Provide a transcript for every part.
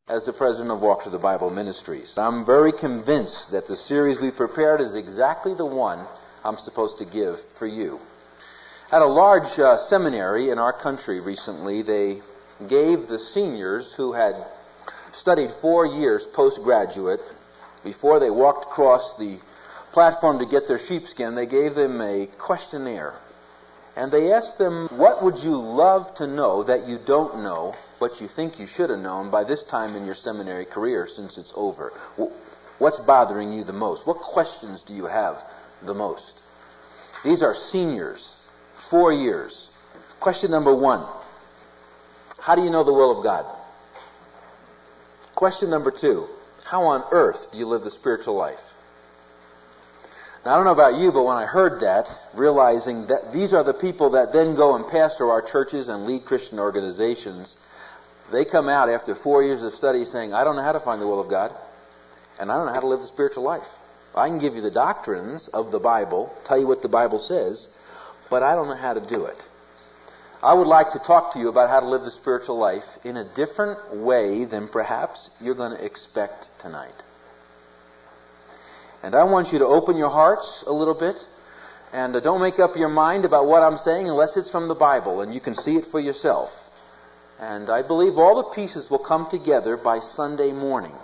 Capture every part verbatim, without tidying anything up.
as the president of Walk to the Bible Ministries. I'm very convinced that the series we prepared is exactly the one I'm supposed to give for you. At a large uh, seminary in our country recently, they gave the seniors who had studied four years postgraduate, before they walked across the platform to get their sheepskin, they gave them a questionnaire. And they asked them, what would you love to know that you don't know, but you think you should have known by this time in your seminary career since it's over? What's bothering you the most? What questions do you have the most? These are seniors, four years. Question number one, how do you know the will of God? Question number two, how on earth do you live the spiritual life? Now, I don't know about you, but when I heard that, realizing that these are the people that then go and pastor our churches and lead Christian organizations, they come out after four years of study saying, I don't know how to find the will of God, and I don't know how to live the spiritual life. I can give you the doctrines of the Bible, tell you what the Bible says, but I don't know how to do it. I would like to talk to you about how to live the spiritual life in a different way than perhaps you're going to expect tonight. And I want you to open your hearts a little bit, and uh, don't make up your mind about what I'm saying unless it's from the Bible and you can see it for yourself. And I believe all the pieces will come together by Sunday morning.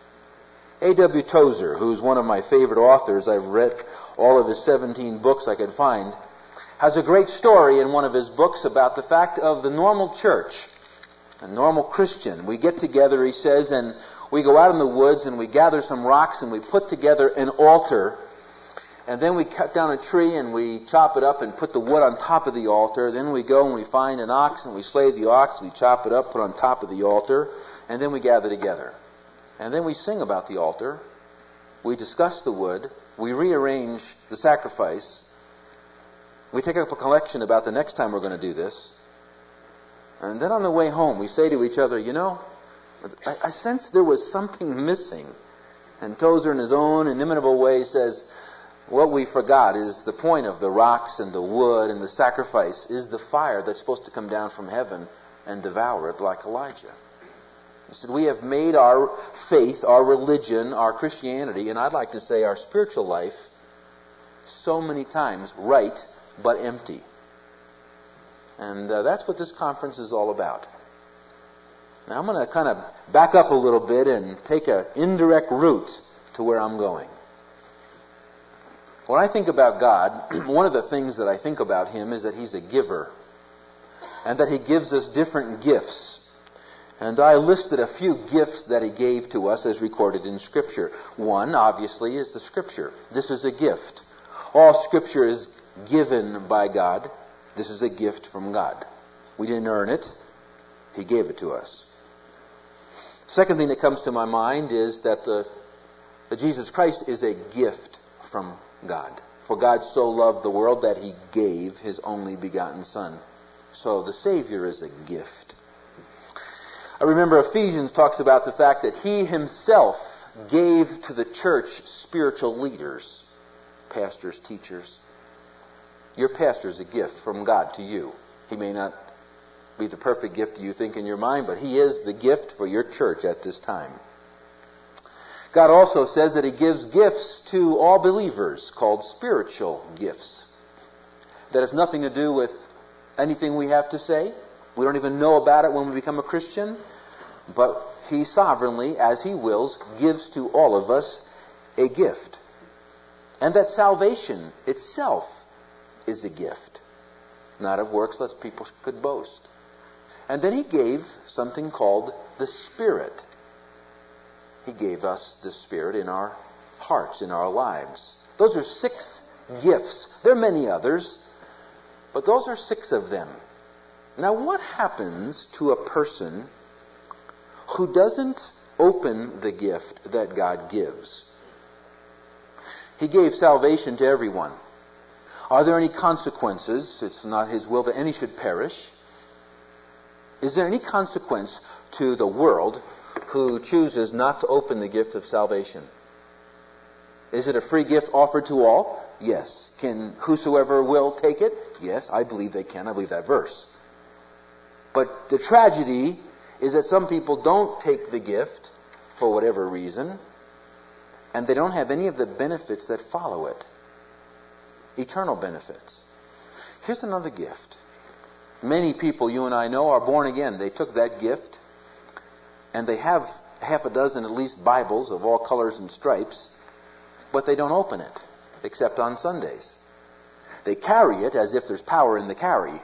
A W Tozer, who's one of my favorite authors, I've read all of his seventeen books I could find, has a great story in one of his books about the fact of the normal church, a normal Christian. We get together, he says, and we go out in the woods and we gather some rocks and we put together an altar, and then we cut down a tree and we chop it up and put the wood on top of the altar. Then we go and we find an ox and we slay the ox, we chop it up, put it on top of the altar, and then we gather together. And then we sing about the altar, we discuss the wood, we rearrange the sacrifice, we take up a collection about the next time we're going to do this, and then on the way home we say to each other, you know, I, I sense there was something missing. And Tozer in his own inimitable way says, what we forgot is the point of the rocks and the wood and the sacrifice is the fire that's supposed to come down from heaven and devour it like Elijah. He said, we have made our faith, our religion, our Christianity, and I'd like to say our spiritual life, so many times right but empty. And uh, that's what this conference is all about. Now I'm going to kind of back up a little bit and take an indirect route to where I'm going. When I think about God, one of the things that I think about Him is that He's a giver, and that He gives us different gifts. And I listed a few gifts that He gave to us as recorded in Scripture. One, obviously, is the Scripture. This is a gift. All Scripture is given by God. This is a gift from God. We didn't earn it. He gave it to us. Second thing that comes to my mind is that, uh, that Jesus Christ is a gift from God. For God so loved the world that He gave His only begotten Son. So the Savior is a gift. I remember Ephesians talks about the fact that He Himself gave to the church spiritual leaders, pastors, teachers. Your pastor is a gift from God to you. He may not be the perfect gift you think in your mind, but He is the gift for your church at this time. God also says that He gives gifts to all believers called spiritual gifts. That has nothing to do with anything we have to say. We don't even know about it when we become a Christian. But He sovereignly, as He wills, gives to all of us a gift. And that salvation itself is a gift. Not of works, lest people could boast. And then He gave something called the Spirit. He gave us the Spirit in our hearts, in our lives. Those are six gifts. There are many others, but those are six of them. Now, what happens to a person who doesn't open the gift that God gives? He gave salvation to everyone. Are there any consequences? It's not His will that any should perish. Is there any consequence to the world who chooses not to open the gift of salvation? Is it a free gift offered to all? Yes. Can whosoever will take it? Yes, I believe they can. I believe that verse. But the tragedy is that some people don't take the gift for whatever reason, and they don't have any of the benefits that follow it. Eternal benefits. Here's another gift. Many people you and I know are born again. They took that gift, and they have half a dozen at least Bibles of all colors and stripes, but they don't open it, except on Sundays. They carry it as if there's power in the carry,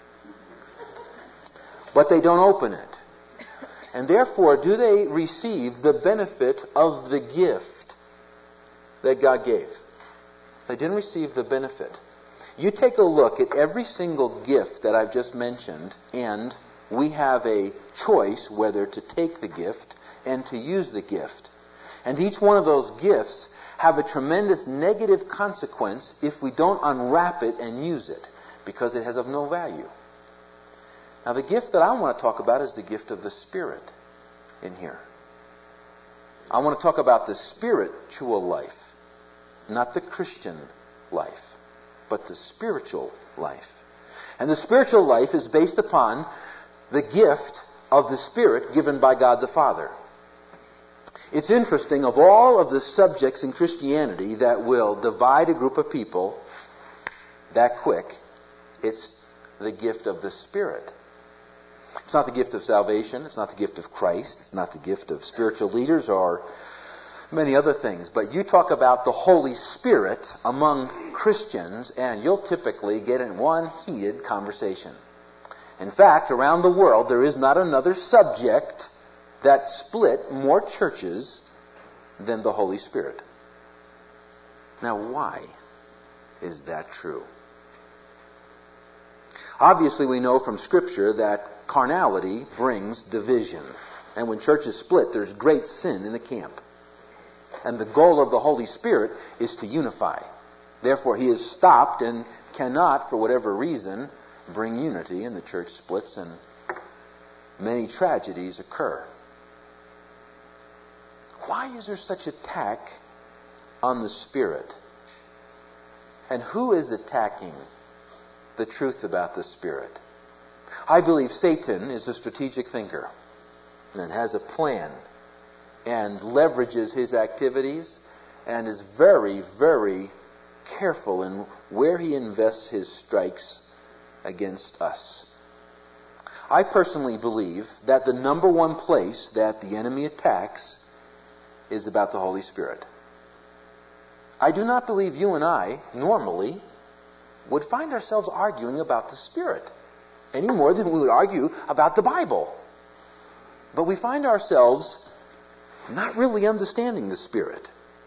but they don't open it. And therefore, do they receive the benefit of the gift that God gave? They didn't receive the benefit. You take a look at every single gift that I've just mentioned, and we have a choice whether to take the gift and to use the gift. And each one of those gifts have a tremendous negative consequence if we don't unwrap it and use it, because it has of no value. Now, the gift that I want to talk about is the gift of the Spirit in here. I want to talk about the spiritual life, not the Christian life, but the spiritual life. And the spiritual life is based upon the gift of the Spirit given by God the Father. It's interesting, of all of the subjects in Christianity that will divide a group of people that quick, it's the gift of the Spirit. It's not the gift of salvation. It's not the gift of Christ. It's not the gift of spiritual leaders or many other things. But you talk about the Holy Spirit among Christians, and you'll typically get in one heated conversation. In fact, around the world, there is not another subject that split more churches than the Holy Spirit. Now, why is that true? Obviously, we know from Scripture that carnality brings division. And when churches split, there's great sin in the camp. And the goal of the Holy Spirit is to unify. Therefore, He is stopped and cannot, for whatever reason, bring unity, and the church splits and many tragedies occur. Why is there such attack on the Spirit? And who is attacking the truth about the Spirit? I believe Satan is a strategic thinker and has a plan and leverages his activities and is very, very careful in where he invests his strikes against us. I personally believe that the number one place that the enemy attacks is about the Holy Spirit. I do not believe you and I, normally, would find ourselves arguing about the Spirit any more than we would argue about the Bible. But we find ourselves not really understanding the Spirit.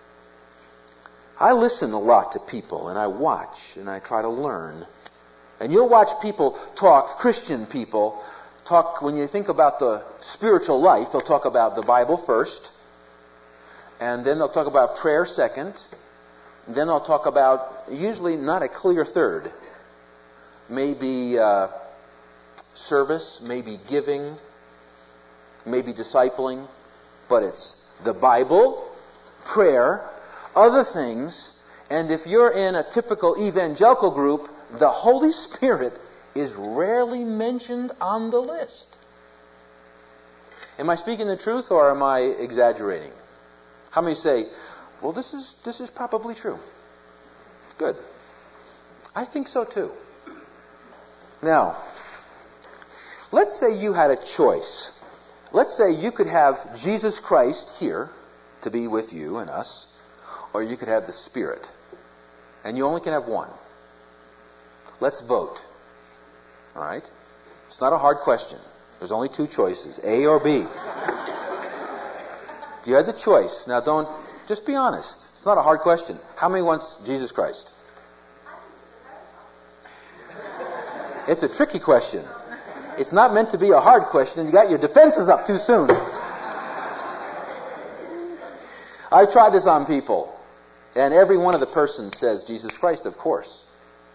I listen a lot to people, and I watch, and I try to learn. And you'll watch people talk, Christian people, talk, when you think about the spiritual life, they'll talk about the Bible first, and then they'll talk about prayer second, and then they'll talk about, usually not a clear third, maybe uh, service, maybe giving, maybe discipling, but it's the Bible, prayer, other things, and if you're in a typical evangelical group, the Holy Spirit is rarely mentioned on the list. Am I speaking the truth, or am I exaggerating? How many say, well, this is this is probably true? Good. I think so too. Now, let's say you had a choice. Let's say you could have Jesus Christ here to be with you and us, or you could have the Spirit. And you only can have one. Let's vote. All right? It's not a hard question. There's only two choices, A or B. If you had the choice, now don't, just be honest. It's not a hard question. How many wants Jesus Christ? It's a tricky question. It's not meant to be a hard question. You got your defenses up too soon. I've tried this on people, and every one of the persons says Jesus Christ, of course.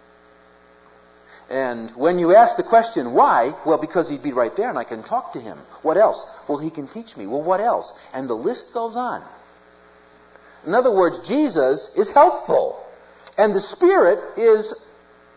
And when you ask the question, why? Well, because He'd be right there and I can talk to Him. What else? Well, He can teach me. Well, what else? And the list goes on. In other words, Jesus is helpful. And the Spirit is,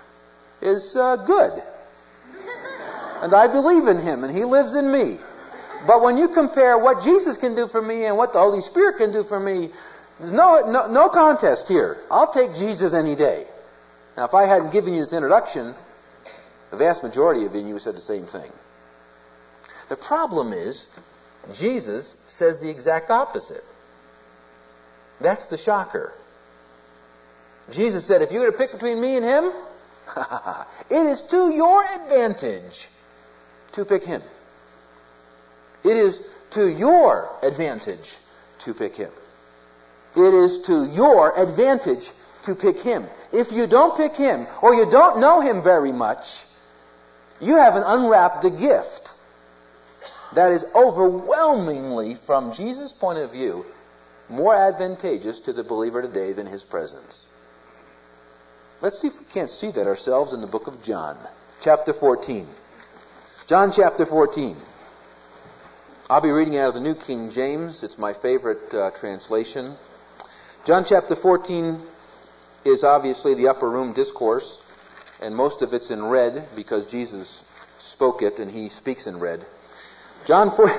is uh, good. And I believe in Him and He lives in me. But when you compare what Jesus can do for me and what the Holy Spirit can do for me, there's no, no, no contest here. I'll take Jesus any day. Now, if I hadn't given you this introduction, the vast majority of you said the same thing. The problem is, Jesus says the exact opposite. That's the shocker. Jesus said, if you're going to pick between me and him, it is to your advantage to pick him. It is to your advantage to pick him. It is to your advantage to pick him. If you don't pick him, or you don't know him very much, you haven't unwrapped the gift that is overwhelmingly, from Jesus' point of view, more advantageous to the believer today than his presence. Let's see if we can't see that ourselves in the book of John, chapter fourteen. John chapter fourteen. I'll be reading out of the New King James. It's my favorite uh, translation. John chapter fourteen is obviously the upper room discourse, and most of it's in red because Jesus spoke it and he speaks in red. John four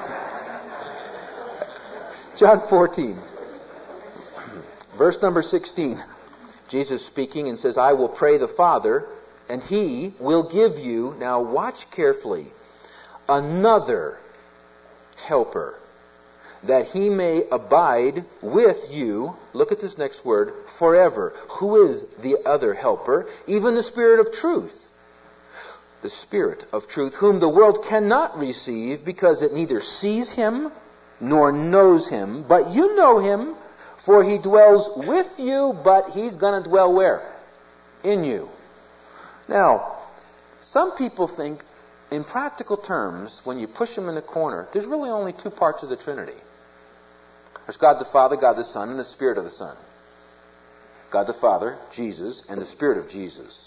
John fourteen, verse number sixteen. Jesus speaking and says, I will pray the Father, and he will give you, now watch carefully, another helper, that he may abide with you, look at this next word, forever. Who is the other helper? Even the Spirit of truth. The Spirit of truth, whom the world cannot receive, because it neither sees him nor knows him. But you know him, for he dwells with you, but he's going to dwell where? In you. Now, some people think, in practical terms, when you push them in a corner, there's really only two parts of the Trinity. There's God the Father, God the Son, and the Spirit of the Son. God the Father, Jesus, and the Spirit of Jesus.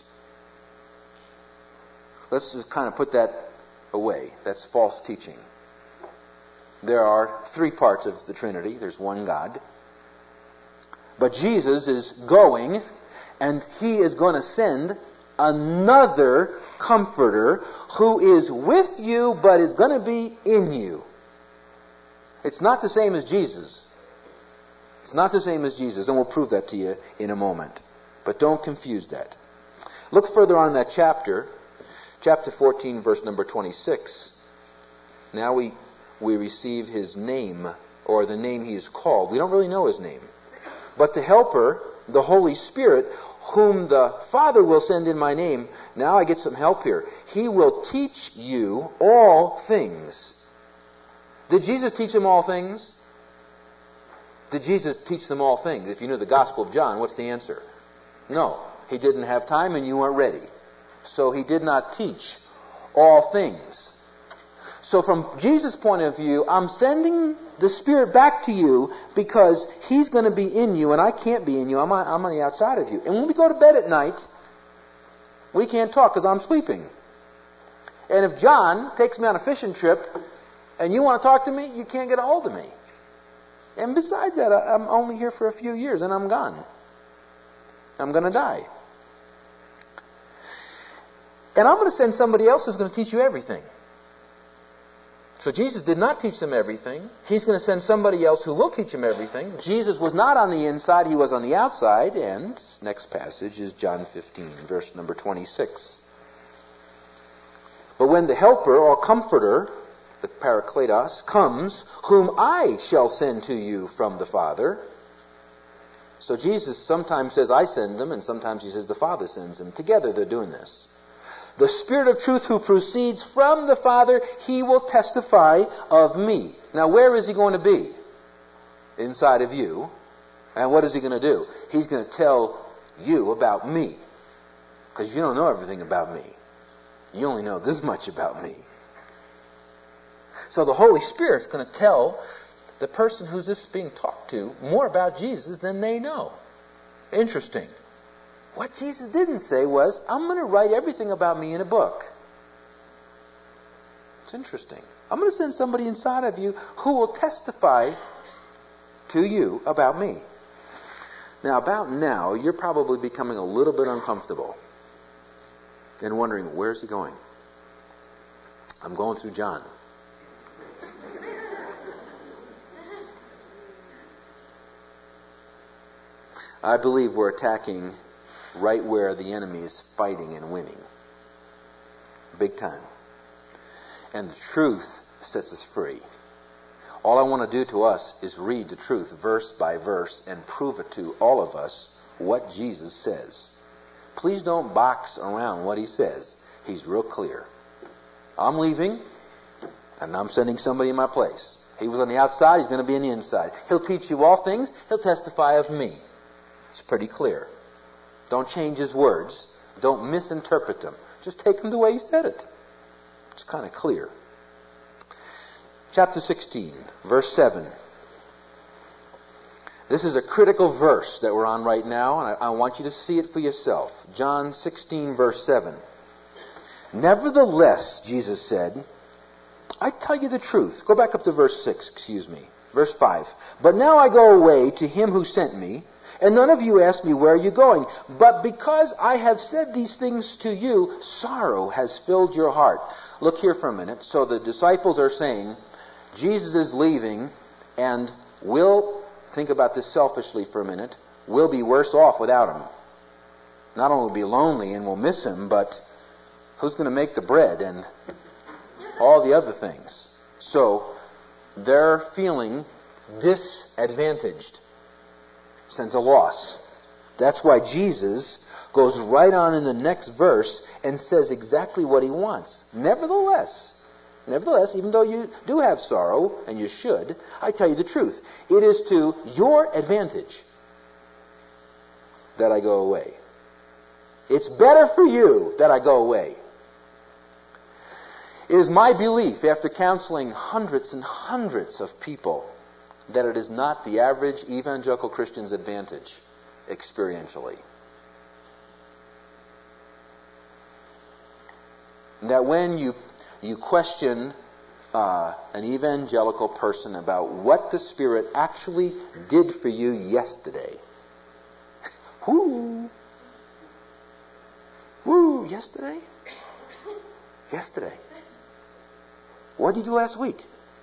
Let's just kind of put that away. That's false teaching. There are three parts of the Trinity. There's one God. But Jesus is going, and he is going to send another comforter who is with you, but is going to be in you. It's not the same as Jesus. It's not the same as Jesus, and we'll prove that to you in a moment. But don't confuse that. Look further on in that chapter, chapter fourteen, verse number twenty-six. Now we we receive his name, or the name he is called. We don't really know his name. But the Helper, the Holy Spirit, whom the Father will send in my name, now I get some help here. He will teach you all things. Did Jesus teach them all things? Did Jesus teach them all things? If you knew the Gospel of John, what's the answer? No. He didn't have time and you weren't ready. So he did not teach all things. So from Jesus' point of view, I'm sending the Spirit back to you because he's going to be in you and I can't be in you. I'm on, I'm on the outside of you. And when we go to bed at night, we can't talk because I'm sleeping. And if John takes me on a fishing trip and you want to talk to me, you can't get a hold of me. And besides that, I'm only here for a few years and I'm gone. I'm going to die. And I'm going to send somebody else who's going to teach you everything. So Jesus did not teach them everything. He's going to send somebody else who will teach them everything. Jesus was not on the inside, he was on the outside. And next passage is John fifteen, verse number twenty-six. But when the Helper or Comforter, the Parakletos, comes, whom I shall send to you from the Father. So Jesus sometimes says, I send them, and sometimes he says the Father sends them. Together they're doing this. The Spirit of truth who proceeds from the Father, he will testify of me. Now where is he going to be? Inside of you. And what is he going to do? He's going to tell you about me. Because you don't know everything about me. You only know this much about me. So the Holy Spirit's going to tell the person who's just being talked to more about Jesus than they know. Interesting. What Jesus didn't say was, I'm going to write everything about me in a book. It's interesting. I'm going to send somebody inside of you who will testify to you about me. Now, about now, you're probably becoming a little bit uncomfortable and wondering, where's he going? I'm going through John. I believe we're attacking right where the enemy is fighting and winning. Big time. And the truth sets us free. All I want to do to us is read the truth verse by verse and prove it to all of us what Jesus says. Please don't box around what he says. He's real clear. I'm leaving, and I'm sending somebody in my place. He was on the outside, he's going to be on the inside. He'll teach you all things, he'll testify of me. It's pretty clear. Don't change his words. Don't misinterpret them. Just take them the way he said it. It's kind of clear. Chapter sixteen, verse seven. This is a critical verse that we're on right now, and I, I want you to see it for yourself. John sixteen, verse seven. Nevertheless, Jesus said, I tell you the truth. Go back up to verse six, excuse me. Verse five. But now I go away to him who sent me, and none of you ask me, where are you going? But because I have said these things to you, sorrow has filled your heart. Look here for a minute. So the disciples are saying, Jesus is leaving, and we'll, think about this selfishly for a minute, we'll be worse off without him. Not only will we be lonely and we'll miss him, but who's going to make the bread and all the other things? So they're feeling disadvantaged. Sense of loss. That's why Jesus goes right on in the next verse and says exactly what he wants. Nevertheless, nevertheless, even though you do have sorrow, and you should, I tell you the truth. It is to your advantage that I go away. It's better for you that I go away. It is my belief, after counseling hundreds and hundreds of people, that it is not the average evangelical Christian's advantage experientially. That when you you question uh, an evangelical person about what the Spirit actually did for you yesterday, whoo, whoo, yesterday, yesterday. What did you do last week?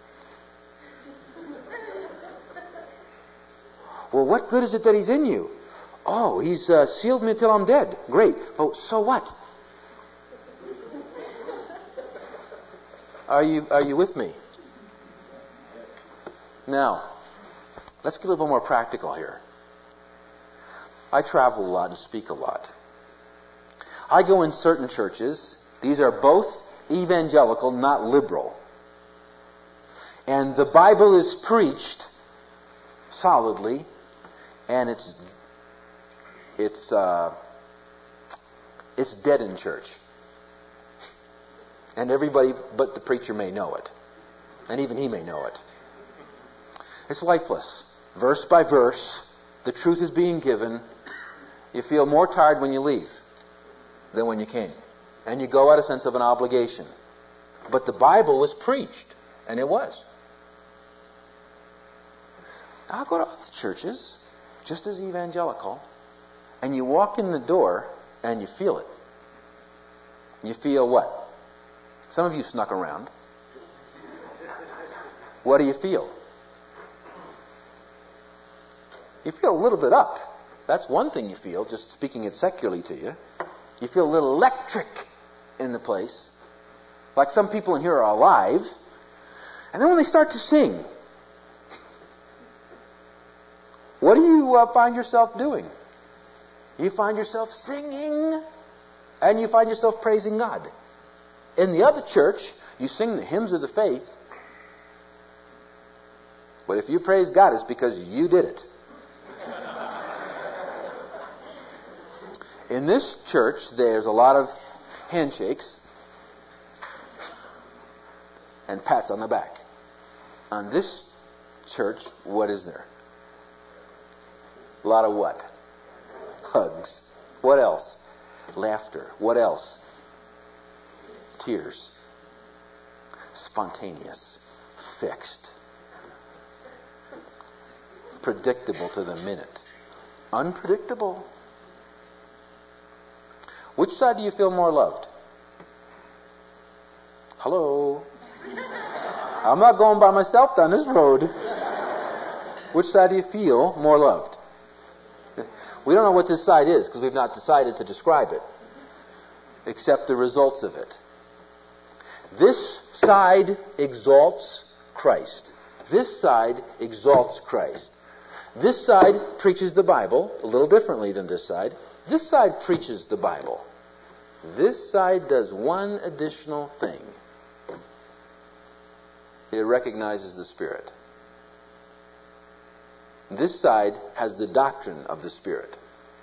Well, what good is it that he's in you? Oh, he's uh, sealed me till I'm dead. Great. Oh, so what? Are you are you with me? Now, let's get a little more practical here. I travel a lot and speak a lot. I go in certain churches. These are both evangelical, not liberal. And the Bible is preached solidly, and it's it's uh, it's dead in church. And everybody but the preacher may know it. And even he may know it. It's lifeless. Verse by verse, the truth is being given. You feel more tired when you leave than when you came. And you go out a sense of an obligation. But the Bible was preached. And it was. I'll go to other churches, just as evangelical, and you walk in the door and you feel it. You feel what? Some of you snuck around. What do you feel? You feel a little bit up. That's one thing you feel, just speaking it secularly to you. You feel a little electric in the place. Like some people in here are alive. And then when they start to sing, what do you uh, find yourself doing? You find yourself singing, and you find yourself praising God. In the other church, you sing the hymns of the faith, but if you praise God, it's because you did it. In this church, there's a lot of handshakes and pats on the back. On this church, what is there? A lot of what? Hugs. What else? Laughter. What else? Tears. Spontaneous. Fixed. Predictable to the minute. Unpredictable. Which side do you feel more loved? Hello? I'm not going by myself down this road. Which side do you feel more loved? We don't know what this side is because we've not decided to describe it, except the results of it. This side exalts Christ. This side exalts Christ. This side preaches the Bible a little differently than this side. This side preaches the Bible. This side does one additional thing. It recognizes the Spirit. This side has the doctrine of the Spirit.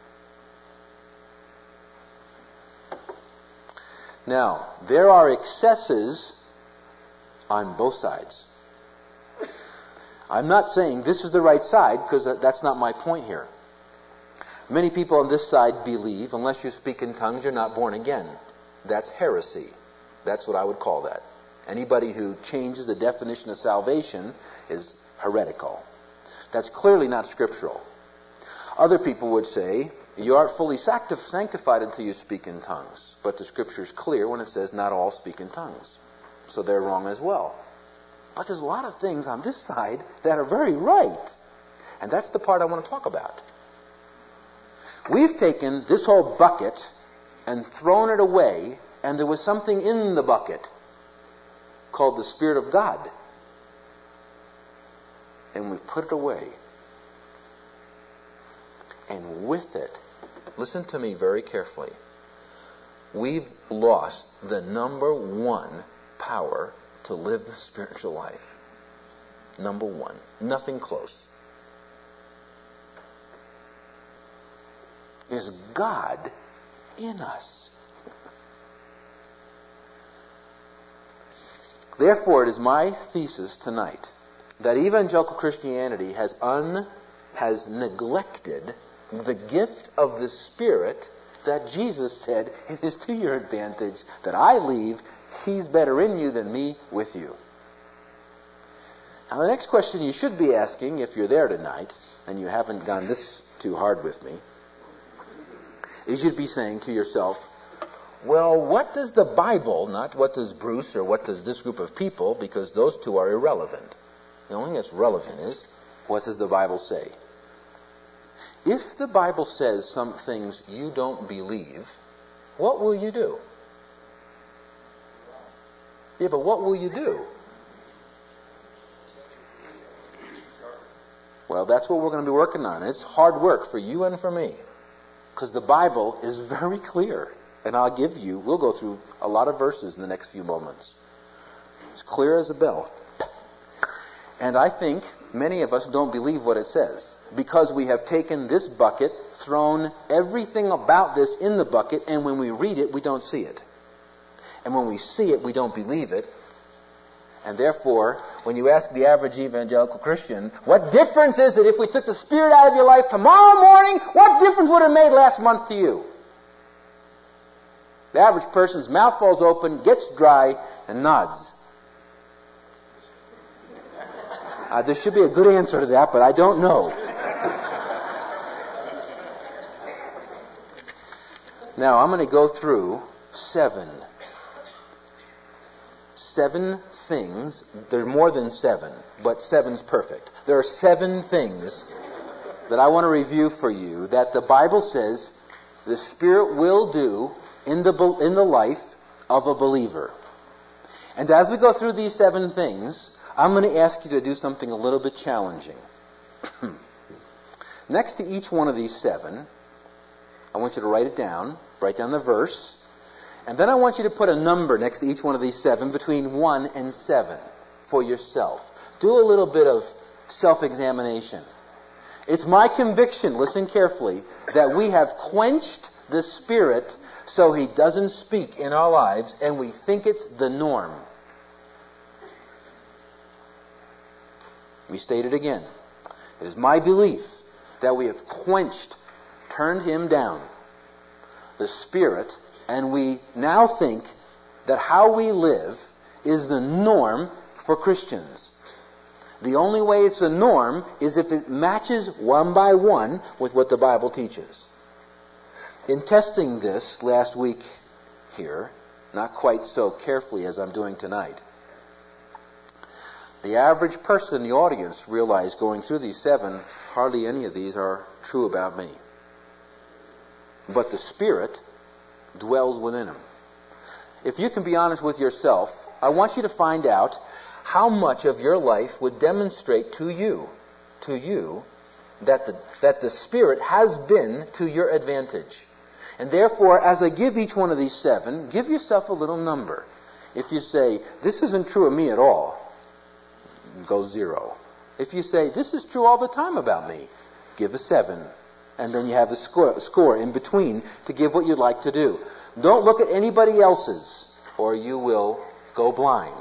Now, there are excesses on both sides. I'm not saying this is the right side, because that's not my point here. Many people on this side believe, unless you speak in tongues, you're not born again. That's heresy. That's what I would call that. Anybody who changes the definition of salvation is heretical. That's clearly not scriptural. Other people would say, you aren't fully sanctified until you speak in tongues. But the Scripture is clear when it says not all speak in tongues. So they're wrong as well. But there's a lot of things on this side that are very right. And that's the part I want to talk about. We've taken this whole bucket and thrown it away, and there was something in the bucket called the Spirit of God. And we put it away. And with it, listen to me very carefully, we've lost the number one power to live the spiritual life. Number one. Nothing close. Is God in us. Therefore, it is my thesis tonight that evangelical Christianity has un, has neglected the gift of the Spirit that Jesus said, it is to your advantage that I leave. He's better in you than me with you. Now the next question you should be asking, if you're there tonight, and you haven't gone this too hard with me, is you'd be saying to yourself, well, what does the Bible, not what does Bruce or what does this group of people, because those two are irrelevant. The only thing that's relevant is, what does the Bible say? If the Bible says some things you don't believe, what will you do? Yeah, but what will you do? Well, that's what we're going to be working on. It's hard work for you and for me. Because the Bible is very clear. And I'll give you, we'll go through a lot of verses in the next few moments. It's clear as a bell. And I think many of us don't believe what it says. Because we have taken this bucket, thrown everything about this in the bucket, and when we read it, we don't see it. And when we see it, we don't believe it. And therefore, when you ask the average evangelical Christian, what difference is it if we took the Spirit out of your life tomorrow morning? What difference would it have made last month to you? The average person's mouth falls open, gets dry, and nods. Uh, there should be a good answer to that, but I don't know. Now, I'm going to go through seven. Seven things. There are more than seven, but seven's perfect. There are seven things that I want to review for you that the Bible says the Spirit will do in the, in the life of a believer. And as we go through these seven things, I'm going to ask you to do something a little bit challenging. Next to each one of these seven, I want you to write it down, write down the verse, and then I want you to put a number next to each one of these seven between one and seven for yourself. Do a little bit of self-examination. It's my conviction, listen carefully, that we have quenched the Spirit so He doesn't speak in our lives, and we think it's the norm. We state it again. It is my belief that we have quenched, turned Him down, the Spirit, and we now think that how we live is the norm for Christians. The only way it's a norm is if it matches one by one with what the Bible teaches. In testing this last week here, not quite so carefully as I'm doing tonight, The average person in the audience realized going through these seven, hardly any of these are true about me. But the Spirit dwells within them. If you can be honest with yourself, I want you to find out how much of your life would demonstrate to you, to you, that the, that the Spirit has been to your advantage. And therefore, as I give each one of these seven, give yourself a little number. If you say, this isn't true of me at all, go zero. If you say, this is true all the time about me, give a seven. And then you have the score, score in between to give what you'd like to do. Don't look at anybody else's, or you will go blind.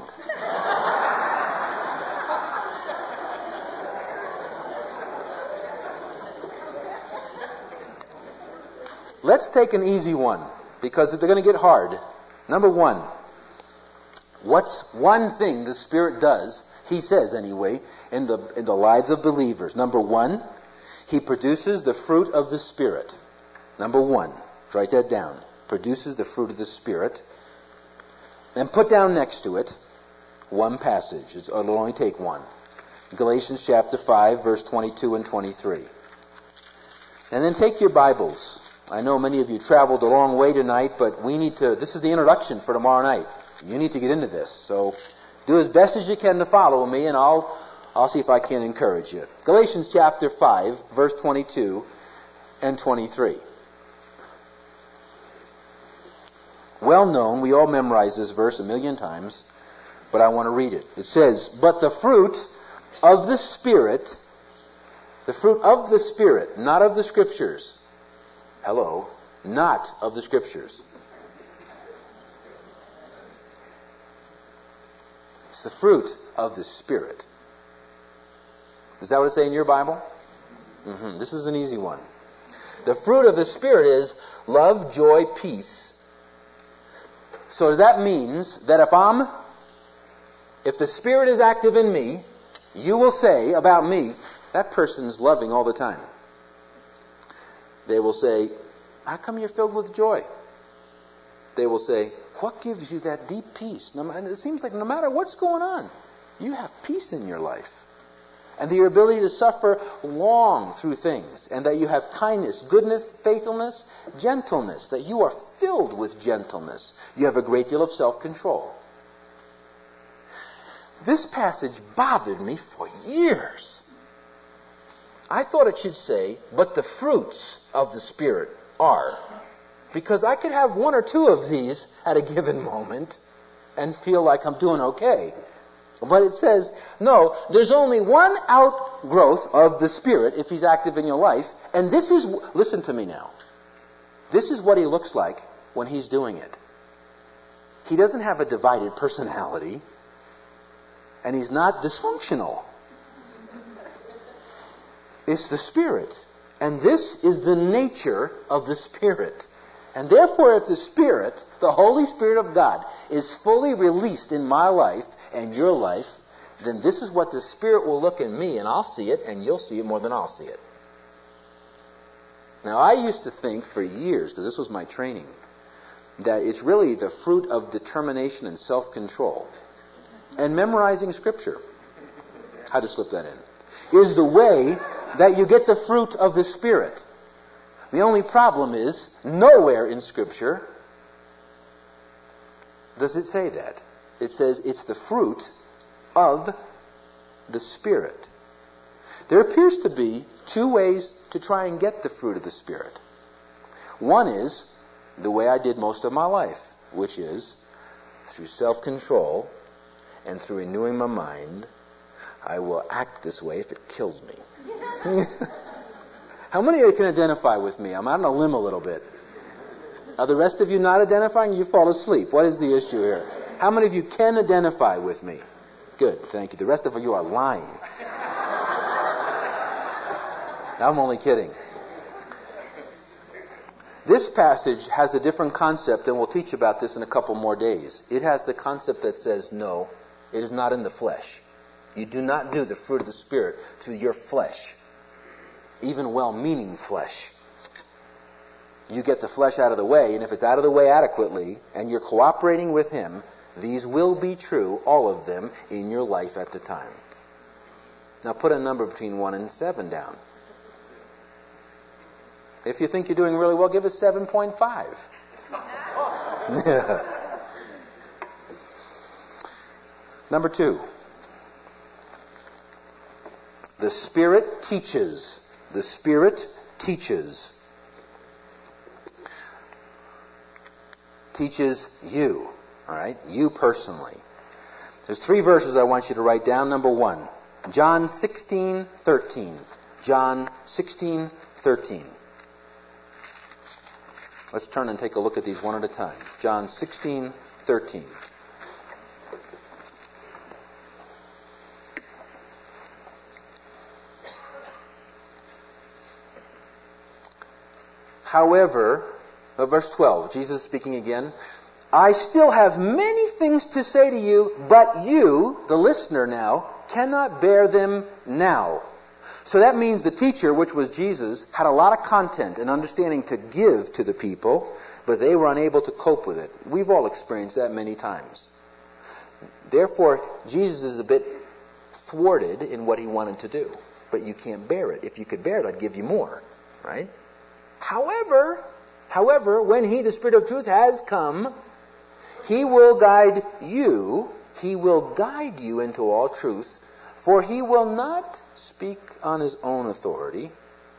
Let's take an easy one, because they're going to get hard. Number one, what's one thing the Spirit does, he says anyway, in the, in the lives of believers? Number one, he produces the fruit of the Spirit. Number one, write that down. Produces the fruit of the Spirit. And put down next to it one passage. It'll only take one. Galatians chapter five, verse twenty-two and twenty-three. And then take your Bibles. I know many of you traveled a long way tonight, but we need to, this is the introduction for tomorrow night. You need to get into this. So do as best as you can to follow me, and I'll, I'll see if I can encourage you. Galatians chapter five, verse twenty-two and twenty-three. Well known, we all memorize this verse a million times, but I want to read it. It says, but the fruit of the Spirit, the fruit of the Spirit, not of the Scriptures. Hello, not of the Scriptures. It's the fruit of the Spirit. Is that what it says in your Bible? Mm-hmm. This is an easy one. The fruit of the Spirit is love, joy, peace. So that means that if I'm, if the Spirit is active in me, you will say about me, that person's loving all the time. They will say, how come you're filled with joy? They will say, what gives you that deep peace? And it seems like no matter what's going on, you have peace in your life. And your ability to suffer long through things. And that you have kindness, goodness, faithfulness, gentleness. That you are filled with gentleness. You have a great deal of self-control. This passage bothered me for years. I thought it should say, but the fruits of the Spirit are. Because I could have one or two of these at a given moment and feel like I'm doing okay. But it says, no, there's only one outgrowth of the Spirit if He's active in your life. And this is, listen to me now. This is what He looks like when He's doing it. He doesn't have a divided personality. And He's not dysfunctional. It's the Spirit. And this is the nature of the Spirit. And therefore, if the Spirit, the Holy Spirit of God, is fully released in my life and your life, then this is what the Spirit will look in me, and I'll see it, and you'll see it more than I'll see it. Now, I used to think for years, because this was my training, that it's really the fruit of determination and self-control. And memorizing Scripture, how to slip that in, is the way that you get the fruit of the Spirit. The only problem is, nowhere in Scripture does it say that. It says it's the fruit of the Spirit. There appears to be two ways to try and get the fruit of the Spirit. One is the way I did most of my life, which is through self-control and through renewing my mind. I will act this way if it kills me. How many of you can identify with me? I'm out on a limb a little bit. Are the rest of you not identifying? You fall asleep. What is the issue here? How many of you can identify with me? Good, thank you. The rest of you are lying. I'm only kidding. This passage has a different concept, and we'll teach about this in a couple more days. It has the concept that says, no, it is not in the flesh. You do not do the fruit of the Spirit through your flesh. Even well-meaning flesh. You get the flesh out of the way, and if it's out of the way adequately, and you're cooperating with Him, These will be true, all of them, in your life at the time. Now put a number between one and seven down. If you think you're doing really well, give us seven point five. Number two. The Spirit teaches. The Spirit teaches. Teaches you. All right? You personally. There's three verses I want you to write down. Number one. John sixteen thirteen. John sixteen thirteen. Let's turn and take a look at these one at a time. John sixteen thirteen. However, uh, verse twelve, Jesus speaking again, I still have many things to say to you, but you, the listener now, cannot bear them now. So that means the teacher, which was Jesus, had a lot of content and understanding to give to the people, but they were unable to cope with it. We've all experienced that many times. Therefore, Jesus is a bit thwarted in what he wanted to do. But you can't bear it. If you could bear it, I'd give you more. Right? However, however, when he, the Spirit of truth, has come, he will guide you, he will guide you into all truth, for he will not speak on his own authority,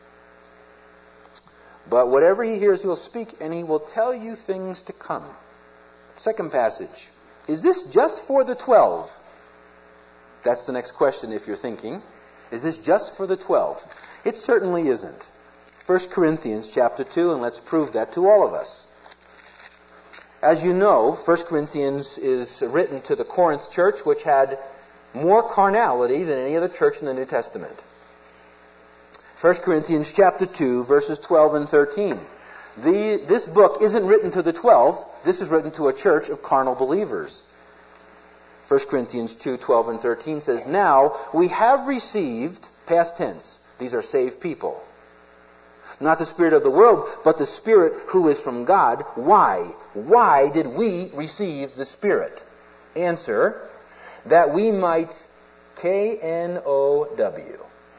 but whatever he hears he'll speak, and he will tell you things to come. Second passage. Is this just for the twelve? That's the next question if you're thinking. Is this just for the twelve? It certainly isn't. First Corinthians chapter two, and let's prove that to all of us. As you know, First Corinthians is written to the Corinth church, which had more carnality than any other church in the New Testament. First Corinthians chapter two, verses twelve and thirteen. The, this book isn't written to the twelve. This is written to a church of carnal believers. First Corinthians two, twelve and thirteen says, Now we have received, past tense, these are saved people. Not the spirit of the world, but the Spirit who is from God. Why? Why did we receive the Spirit? Answer, that we might, K N O W,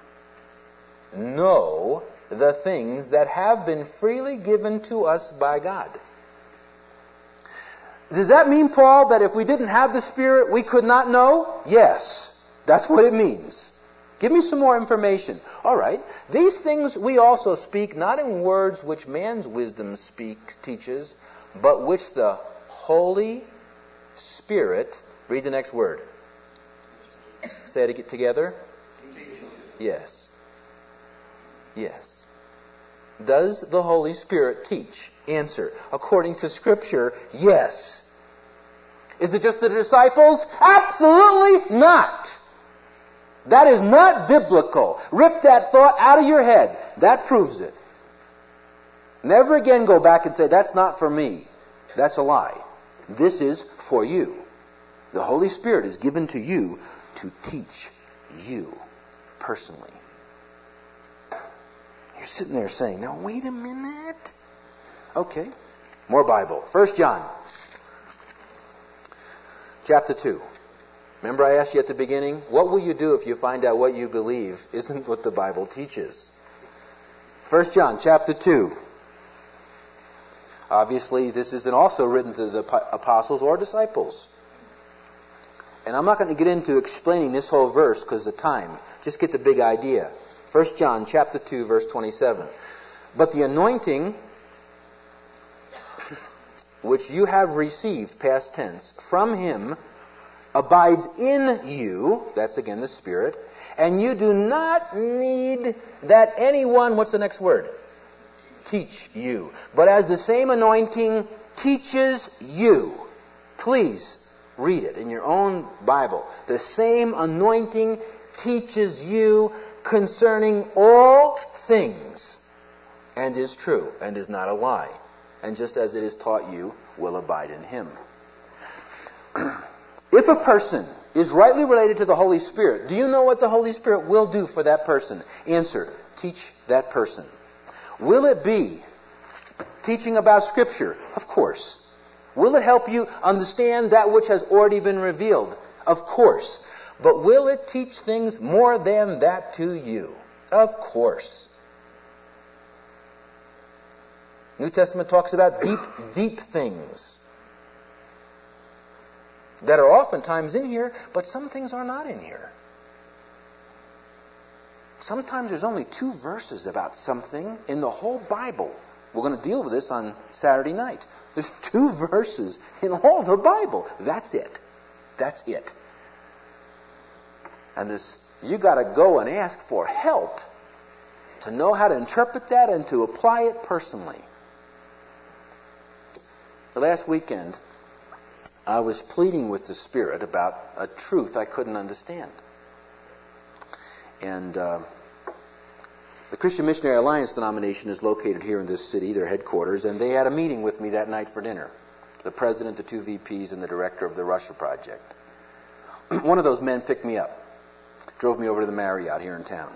know the things that have been freely given to us by God. Does that mean, Paul, that if we didn't have the Spirit, we could not know? Yes, that's what it means. Give me some more information. All right. These things we also speak, not in words which man's wisdom speak teaches, but which the Holy Spirit, read the next word. Say it together. Yes. Yes. Does the Holy Spirit teach? Answer. According to Scripture, yes. Is it just the disciples? Absolutely not. That is not biblical. Rip that thought out of your head. That proves it. Never again go back and say, that's not for me. That's a lie. This is for you. The Holy Spirit is given to you to teach you personally. You're sitting there saying, now wait a minute. Okay. More Bible. First John. Chapter two. Remember I asked you at the beginning, what will you do if you find out what you believe isn't what the Bible teaches? First John chapter two. Obviously, this isn't also written to the apostles or disciples. And I'm not going to get into explaining this whole verse because of the time. Just get the big idea. First John chapter two, verse twenty-seven. But the anointing which you have received, past tense, from him abides in you, that's again the Spirit, and you do not need that anyone, what's the next word? Teach you. But as the same anointing teaches you, please read it in your own Bible. The same anointing teaches you concerning all things, and is true, and is not a lie. And just as it is taught you, will abide in him. If a person is rightly related to the Holy Spirit, do you know what the Holy Spirit will do for that person? Answer, teach that person. Will it be teaching about Scripture? Of course. Will it help you understand that which has already been revealed? Of course. But will it teach things more than that to you? Of course. New Testament talks about deep, deep things that are oftentimes in here, but some things are not in here. Sometimes there's only two verses about something in the whole Bible. We're going to deal with this on Saturday night. There's two verses in all the Bible. That's it. That's it. And this, you got to go and ask for help to know how to interpret that and to apply it personally. The last weekend, I was pleading with the Spirit about a truth I couldn't understand. And uh, the Christian Missionary Alliance denomination is located here in this city, their headquarters, and they had a meeting with me that night for dinner. The president, the two V Ps, and the director of the Russia Project. One of those men picked me up, drove me over to the Marriott here in town.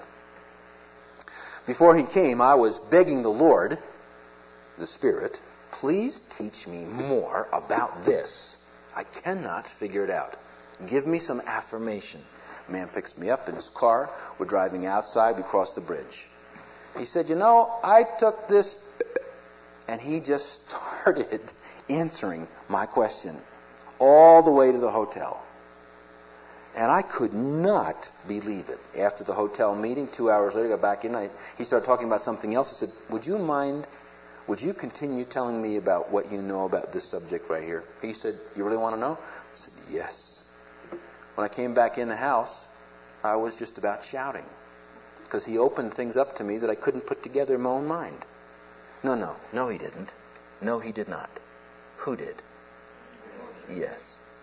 Before he came, I was begging the Lord, the Spirit, please teach me more about this. I cannot figure it out. Give me some affirmation. A man picks me up in his car. We're driving outside. We cross the bridge. He said, you know, I took this... And he just started answering my question all the way to the hotel. And I could not believe it. After the hotel meeting, two hours later, I got back in. I, he started talking about something else. I said, would you mind... Would you continue telling me about what you know about this subject right here? He said, you really want to know? I said, yes. When I came back in the house, I was just about shouting. Because he opened things up to me that I couldn't put together in my own mind. No, no. No, he didn't. No, he did not. Who did? Yes.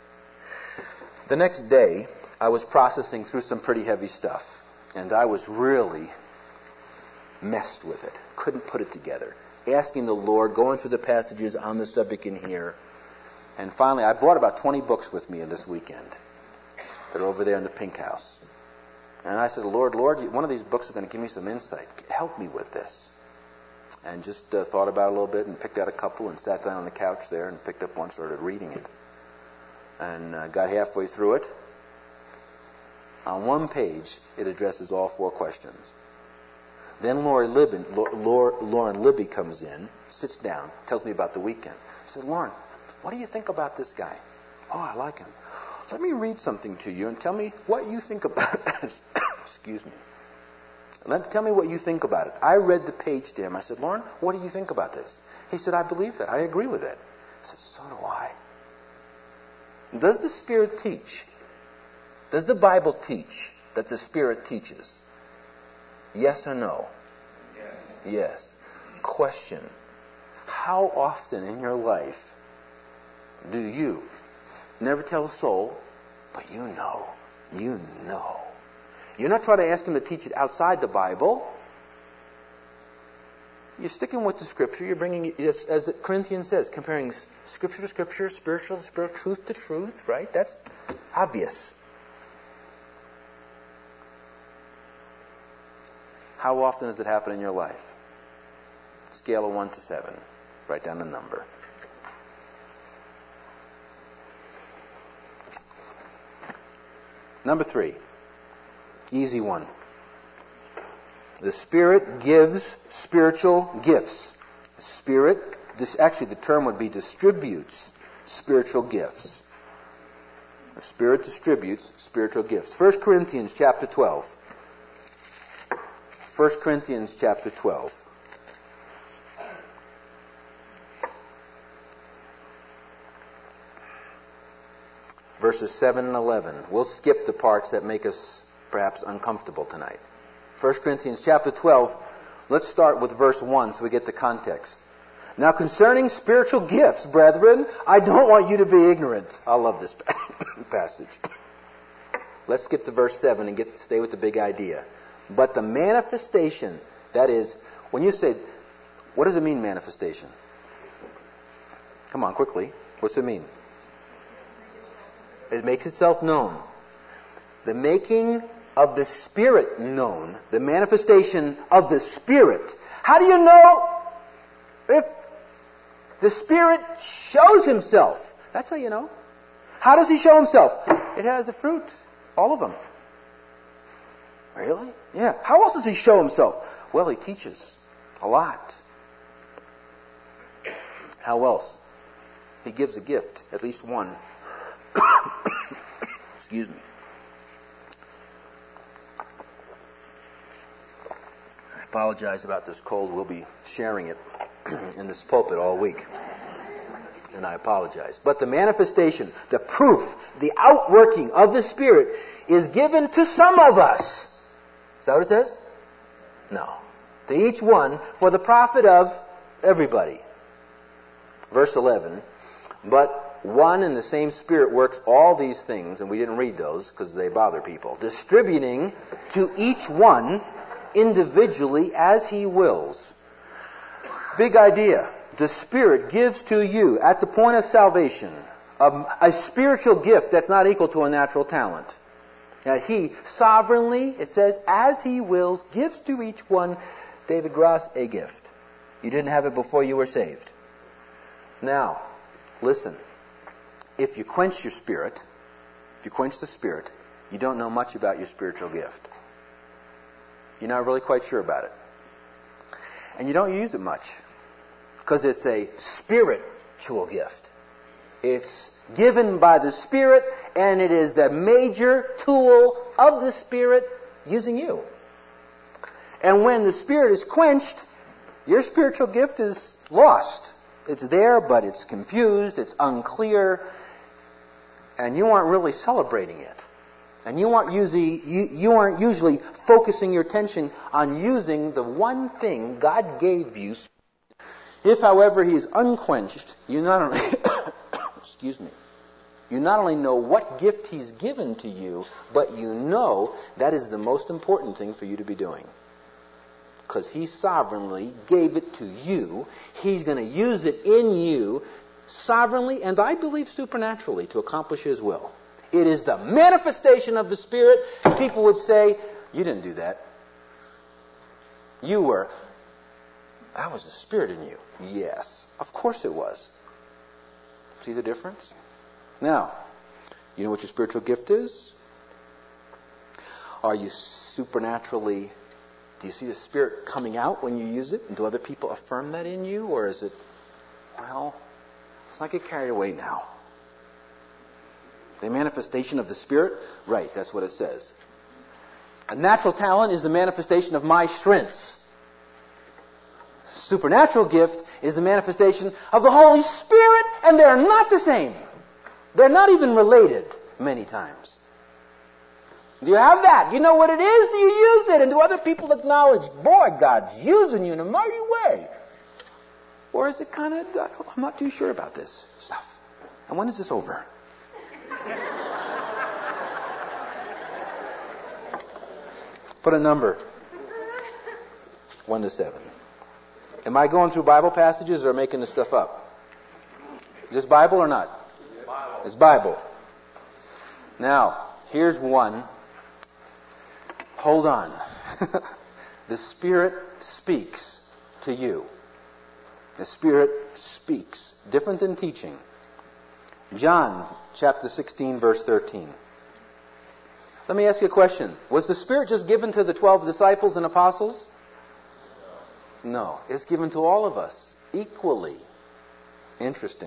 The next day, I was processing through some pretty heavy stuff. And I was really messed with it. Couldn't put it together. Asking the Lord, going through the passages on the subject in here. And finally, I brought about twenty books with me this weekend. They're over there in the pink house. And I said, Lord, Lord, one of these books is going to give me some insight. Help me with this. And just uh, thought about it a little bit and picked out a couple and sat down on the couch there and picked up one, started reading it. And uh, got halfway through it. On one page, it addresses all four questions. Then Lauren Libby, Lauren Libby comes in, sits down, tells me about the weekend. I said, Lauren, what do you think about this guy? Oh, I like him. Let me read something to you and tell me what you think about it. Excuse me. Let, tell me what you think about it. I read the page to him. I said, Lauren, what do you think about this? He said, I believe that. I agree with it. I said, so do I. Does the Spirit teach? Does the Bible teach that the Spirit teaches? Yes or no? Yes. Yes. Question. How often in your life do you never tell a soul, but you know, you know. You're not trying to ask him to teach it outside the Bible. You're sticking with the Scripture. You're bringing it, as, as Corinthians says, comparing Scripture to Scripture, spiritual to spiritual, truth to truth, right? That's obvious. How often does it happen in your life? Scale of one to seven. Write down a number. Number three. Easy one. The Spirit gives spiritual gifts. The Spirit, this, actually the term would be distributes spiritual gifts. The Spirit distributes spiritual gifts. First Corinthians chapter twelve. First Corinthians chapter twelve. Verses seven and eleven. We'll skip the parts that make us perhaps uncomfortable tonight. First Corinthians chapter twelve. Let's start with verse one so we get the context. Now concerning spiritual gifts, brethren, I don't want you to be ignorant. I love this passage. Let's skip to verse seven and get stay with the big idea. But the manifestation, that is, when you say, what does it mean, manifestation? Come on, quickly. What's it mean? It makes itself known. The making of the Spirit known. The manifestation of the Spirit. How do you know if The Spirit shows Himself. That's how you know. How does He show Himself? It has a fruit. All of them. Really? Yeah. How else does He show Himself? Well, He teaches a lot. How else? He gives a gift, at least one. Excuse me. I apologize about this cold. We'll be sharing it in this pulpit all week. And I apologize. But the manifestation, the proof, the outworking of the Spirit is given to some of us. Is that what it says? No. To each one for the profit of everybody. Verse eleven. But one and the same Spirit works all these things, and we didn't read those because they bother people, distributing to each one individually as He wills. Big idea. The Spirit gives to you at the point of salvation a, a spiritual gift that's not equal to a natural talent. Now, He sovereignly, it says, as He wills, gives to each one, David Gross, a gift. You didn't have it before you were saved. Now, listen. If you quench your spirit, if you quench the Spirit, you don't know much about your spiritual gift. You're not really quite sure about it. And you don't use it much. Because it's a spiritual gift. It's given by the Spirit, and it is the major tool of the Spirit using you. And when the Spirit is quenched, your spiritual gift is lost. It's there, but it's confused, it's unclear, and you aren't really celebrating it. And you aren't usually, you, you aren't usually focusing your attention on using the one thing God gave you. If, however, He is unquenched, you not only excuse me, you not only know what gift He's given to you, but you know that is the most important thing for you to be doing. Because He sovereignly gave it to you. He's going to use it in you sovereignly, and I believe supernaturally, to accomplish His will. It is the manifestation of the Spirit. People would say, you didn't do that. You were... That was the Spirit in you. Yes, of course it was. See the difference? Now, you know what your spiritual gift is? Are you supernaturally, do you see the Spirit coming out when you use it? And do other people affirm that in you? Or is it, well, let's not get carried away now. The manifestation of the Spirit? Right, that's what it says. A natural talent is the manifestation of my strengths. Supernatural gift is the manifestation of the Holy Spirit, and they're not the same. They're not even related many times. Do you have that? Do you know what it is? Do you use it? And do other people acknowledge, boy, God's using you in a mighty way? Or is it kind of, I'm not too sure about this stuff. And when is this over? Put a number. One to seven. Am I going through Bible passages or making this stuff up? Is this Bible or not? Bible. It's Bible. Now, here's one. Hold on. The Spirit speaks to you. The Spirit speaks. Different than teaching. John chapter sixteen, verse thirteen. Let me ask you a question. Was the Spirit just given to the twelve disciples and apostles? No, it's given to all of us equally. Interesting.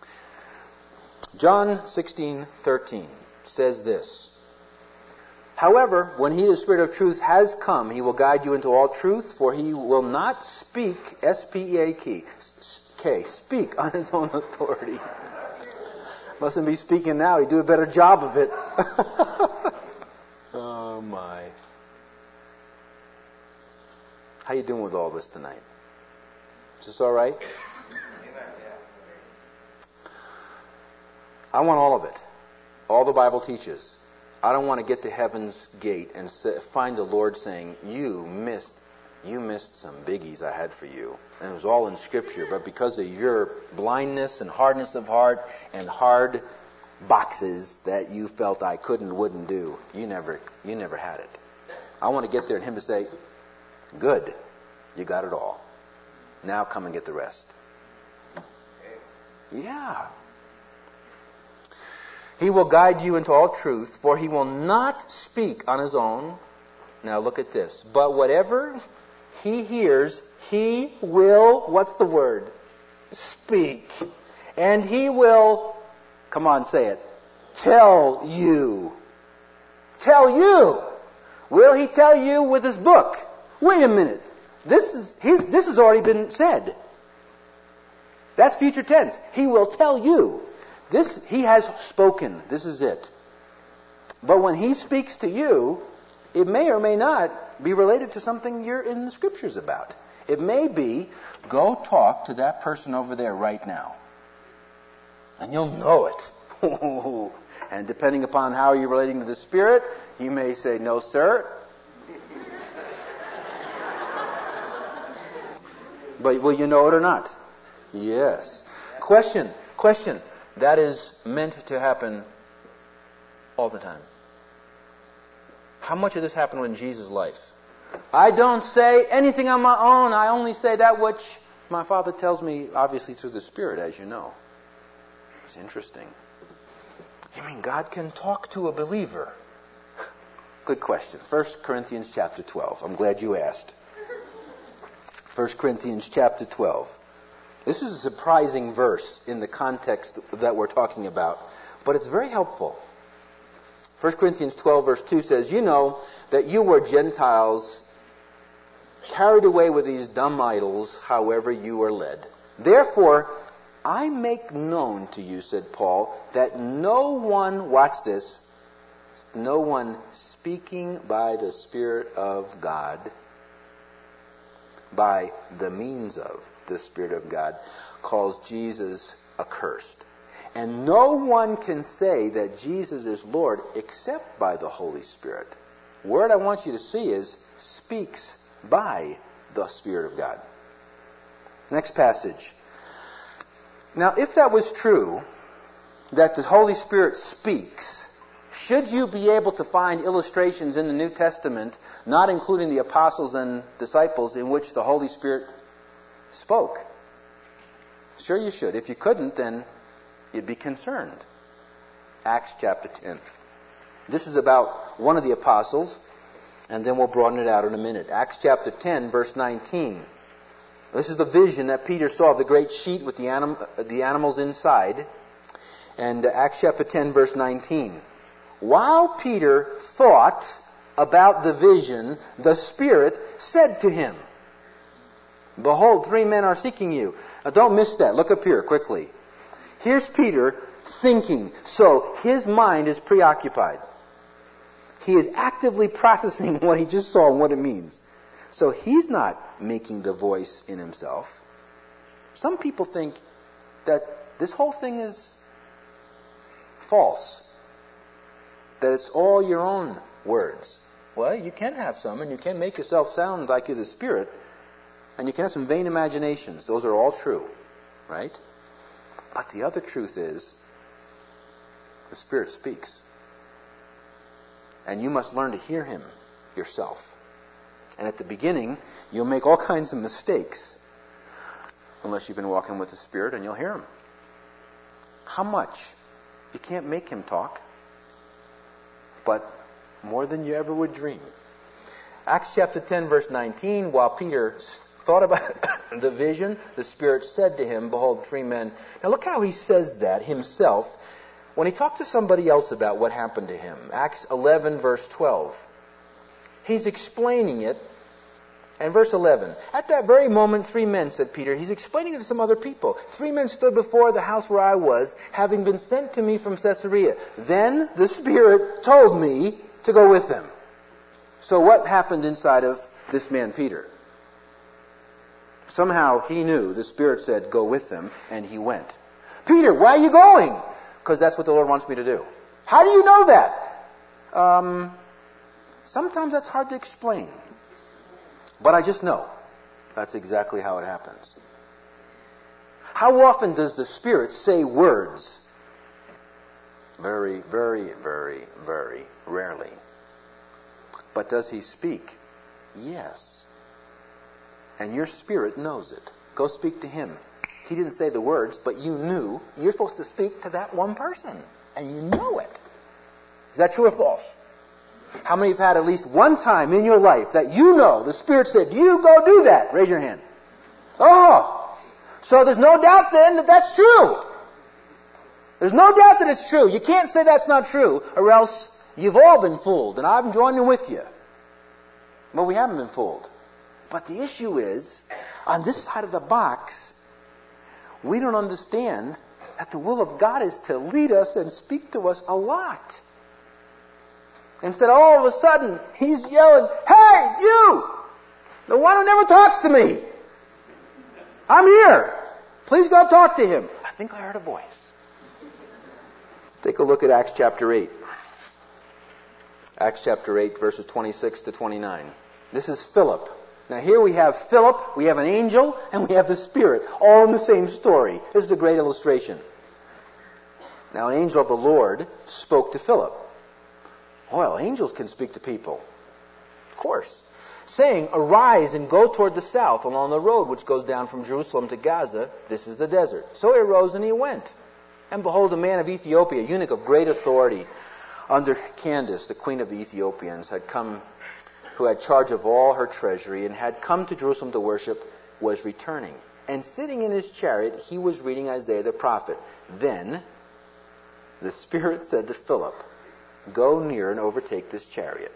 John sixteen thirteen says this. However, when He, the Spirit of truth, has come, He will guide you into all truth, for He will not speak, S P E A K, speak on His own authority. Mustn't be speaking now. He'd do a better job of it. Oh, my. How you doing with all this tonight? Is this all right? I want all of it. All the Bible teaches. I don't want to get to heaven's gate and find the Lord saying, you missed, you missed some biggies I had for you. And it was all in Scripture. But because of your blindness and hardness of heart and hard boxes that you felt I couldn't, wouldn't do, you never, you never had it. I want to get there and Him to say, good, you got it all. Now come and get the rest. Yeah. He will guide you into all truth, for he will not speak on his own. Now look at this. But whatever he hears, he will, what's the word? Speak. And he will, come on, say it, tell you. Tell you. Will he tell you with his book? Wait a minute. This is he's, this has already been said. That's future tense. He will tell you. This, he has spoken. This is it. But when he speaks to you, it may or may not be related to something you're in the Scriptures about. It may be, go talk to that person over there right now. And you'll know it. And depending upon how you're relating to the Spirit, you may say, no, sir. But will you know it or not? Yes. Question, question. That is meant to happen all the time. How much of this happened in Jesus' life? I don't say anything on my own. I only say that which my Father tells me, obviously through the Spirit, as you know. It's interesting. You mean God can talk to a believer? Good question. First Corinthians chapter twelve. I'm glad you asked. First Corinthians chapter twelve. This is a surprising verse in the context that we're talking about, but it's very helpful. First Corinthians twelve verse two says, you know that you were Gentiles carried away with these dumb idols, however you were led. Therefore, I make known to you, said Paul, that no one, watch this, no one speaking by the Spirit of God, by the means of the Spirit of God, calls Jesus accursed. And no one can say that Jesus is Lord except by the Holy Spirit. The word I want you to see is speaks by the Spirit of God. Next passage. Now, if that was true, that the Holy Spirit speaks, should you be able to find illustrations in the New Testament, not including the apostles and disciples, in which the Holy Spirit spoke? Sure you should. If you couldn't, then you'd be concerned. Acts chapter ten. This is about one of the apostles, and then we'll broaden it out in a minute. Acts chapter ten, verse nineteen. This is the vision that Peter saw of the great sheet with the, anim- the animals inside. And Acts chapter ten, verse nineteen. While Peter thought about the vision, the Spirit said to him, behold, three men are seeking you. Now don't miss that. Look up here quickly. Here's Peter thinking. So his mind is preoccupied. He is actively processing what he just saw and what it means. So he's not making the voice in himself. Some people think that this whole thing is false. That it's all your own words. Well, you can have some, and you can make yourself sound like you're the Spirit, and you can have some vain imaginations. Those are all true, right? But the other truth is, the Spirit speaks. And you must learn to hear Him yourself. And at the beginning, you'll make all kinds of mistakes, unless you've been walking with the Spirit, and you'll hear Him. How much? You can't make Him talk, but more than you ever would dream. Acts chapter ten, verse nineteen, while Peter thought about the vision, the Spirit said to him, behold, three men. Now look how he says that himself when he talked to somebody else about what happened to him. Acts eleven, verse twelve. He's explaining it. And verse eleven. At that very moment, three men, said Peter. He's explaining it to some other people. Three men stood before the house where I was, having been sent to me from Caesarea. Then the Spirit told me to go with them. So what happened inside of this man, Peter? Somehow he knew. The Spirit said, go with them, and he went. Peter, why are you going? Because that's what the Lord wants me to do. How do you know that? Um, sometimes that's hard to explain. But I just know that's exactly how it happens. How often does the Spirit say words? Very, very, very, very rarely. But does He speak? Yes. And your spirit knows it. Go speak to Him. He didn't say the words, but you knew you're supposed to speak to that one person. And you know it. Is that true or false? How many have had at least one time in your life that you know the Spirit said, you go do that? Raise your hand. Oh, so there's no doubt then that that's true. There's no doubt that it's true. You can't say that's not true, or else you've all been fooled, and I'm joining with you. But we haven't been fooled. But the issue is, on this side of the box, we don't understand that the will of God is to lead us and speak to us a lot. Instead, all of a sudden, He's yelling, hey, you! The one who never talks to me! I'm here! Please go talk to him. I think I heard a voice. Take a look at Acts chapter eight. Acts chapter eight, verses twenty-six to twenty-nine. This is Philip. Now here we have Philip, we have an angel, and we have the Spirit, all in the same story. This is a great illustration. Now an angel of the Lord spoke to Philip. Well, angels can speak to people. Of course. Saying, arise and go toward the south along the road which goes down from Jerusalem to Gaza. This is the desert. So he arose and he went. And behold, a man of Ethiopia, a eunuch of great authority, under Candace, the queen of the Ethiopians, had come, who had charge of all her treasury, and had come to Jerusalem to worship, was returning. And sitting in his chariot, he was reading Isaiah the prophet. Then the Spirit said to Philip, go near and overtake this chariot.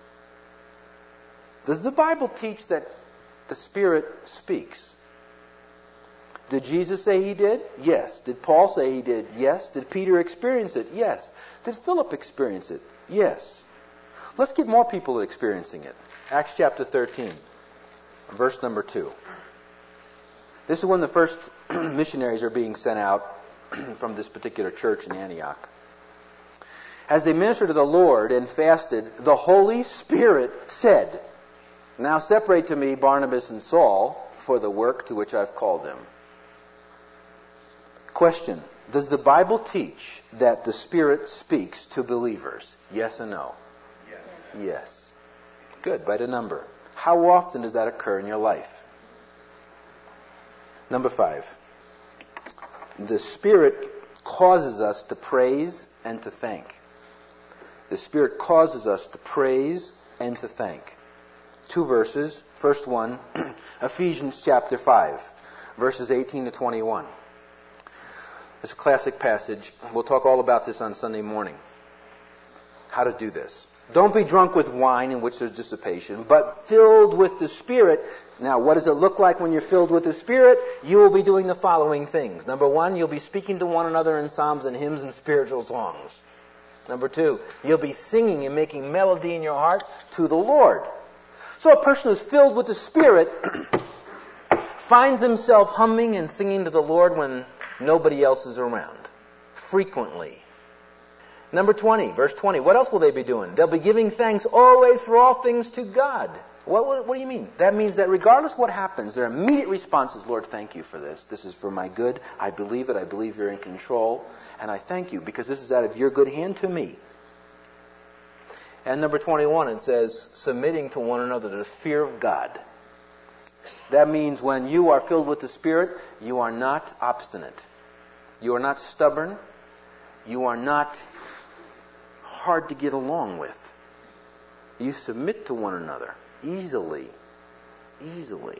Does the Bible teach that the Spirit speaks? Did Jesus say He did? Yes. Did Paul say He did? Yes. Did Peter experience it? Yes. Did Philip experience it? Yes. Let's get more people experiencing it. Acts chapter thirteen, verse number two. This is when the first missionaries are being sent out from this particular church in Antioch. As they ministered to the Lord and fasted, the Holy Spirit said, now separate to me Barnabas and Saul for the work to which I've called them. Question. Does the Bible teach that the Spirit speaks to believers? Yes or no? Yes. Yes. Good. Write a number. How often does that occur in your life? Number five. The Spirit causes us to praise and to thank. The Spirit causes us to praise and to thank. Two verses. First one, Ephesians chapter five, verses eighteen to twenty-one. It's a classic passage. We'll talk all about this on Sunday morning. How to do this. Don't be drunk with wine in which there's dissipation, but filled with the Spirit. Now, what does it look like when you're filled with the Spirit? You will be doing the following things. Number one, you'll be speaking to one another in psalms and hymns and spiritual songs. Number two, you'll be singing and making melody in your heart to the Lord. So a person who's filled with the Spirit finds himself humming and singing to the Lord when nobody else is around. Frequently. Number twenty, verse twenty. What else will they be doing? They'll be giving thanks always for all things to God. What, what, what do you mean? That means that regardless what happens, their immediate response is, Lord, thank you for this. This is for my good. I believe it. I believe you're in control. And I thank you because this is out of your good hand to me. And number twenty-one, it says, submitting to one another to the fear of God. That means when you are filled with the Spirit, you are not obstinate. You are not stubborn. You are not hard to get along with. You submit to one another easily. Easily.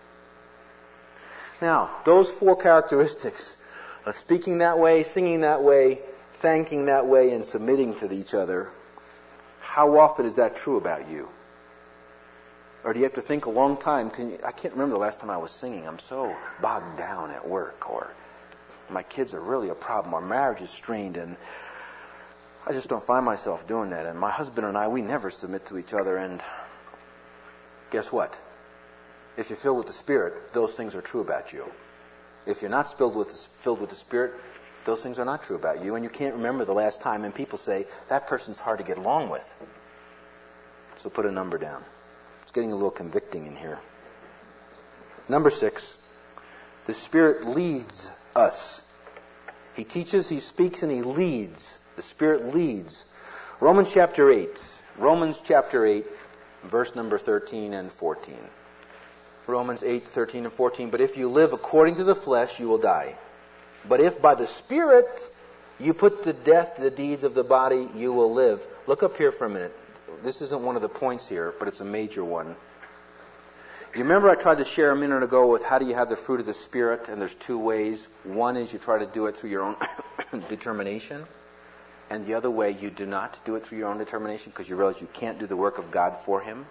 Now, those four characteristics of speaking that way, singing that way, thanking that way, and submitting to each other, how often is that true about you? Or do you have to think a long time? Can you, I can't remember the last time I was singing. I'm so bogged down at work, or my kids are really a problem, our marriage is strained, and I just don't find myself doing that. And my husband and I, we never submit to each other. And guess what? If you're filled with the Spirit, those things are true about you. If you're not filled with, filled with the Spirit, those things are not true about you. And you can't remember the last time. And people say, that person's hard to get along with. So put a number down. It's getting a little convicting in here. Number six, the Spirit leads us. He teaches, He speaks, and He leads. The Spirit leads. Romans chapter eight. Romans chapter eight, verse number thirteen and fourteen. Romans eight, thirteen and fourteen. But if you live according to the flesh, you will die. But if by the Spirit you put to death the deeds of the body, you will live. Look up here for a minute. This isn't one of the points here, but it's a major one. You remember I tried to share a minute ago with how do you have the fruit of the Spirit, and there's two ways. One is you try to do it through your own determination, and the other way you do not do it through your own determination because you realize you can't do the work of God for Him.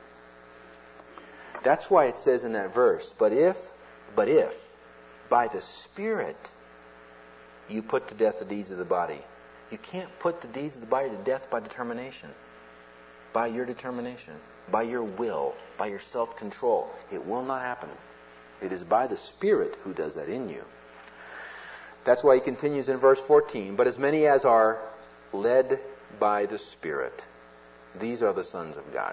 That's why it says in that verse, but if, but if, by the Spirit you put to death the deeds of the body. You can't put the deeds of the body to death by determination. By your determination. By your will. By your self-control. It will not happen. It is by the Spirit who does that in you. That's why he continues in verse fourteen. But as many as are led by the Spirit, these are the sons of God.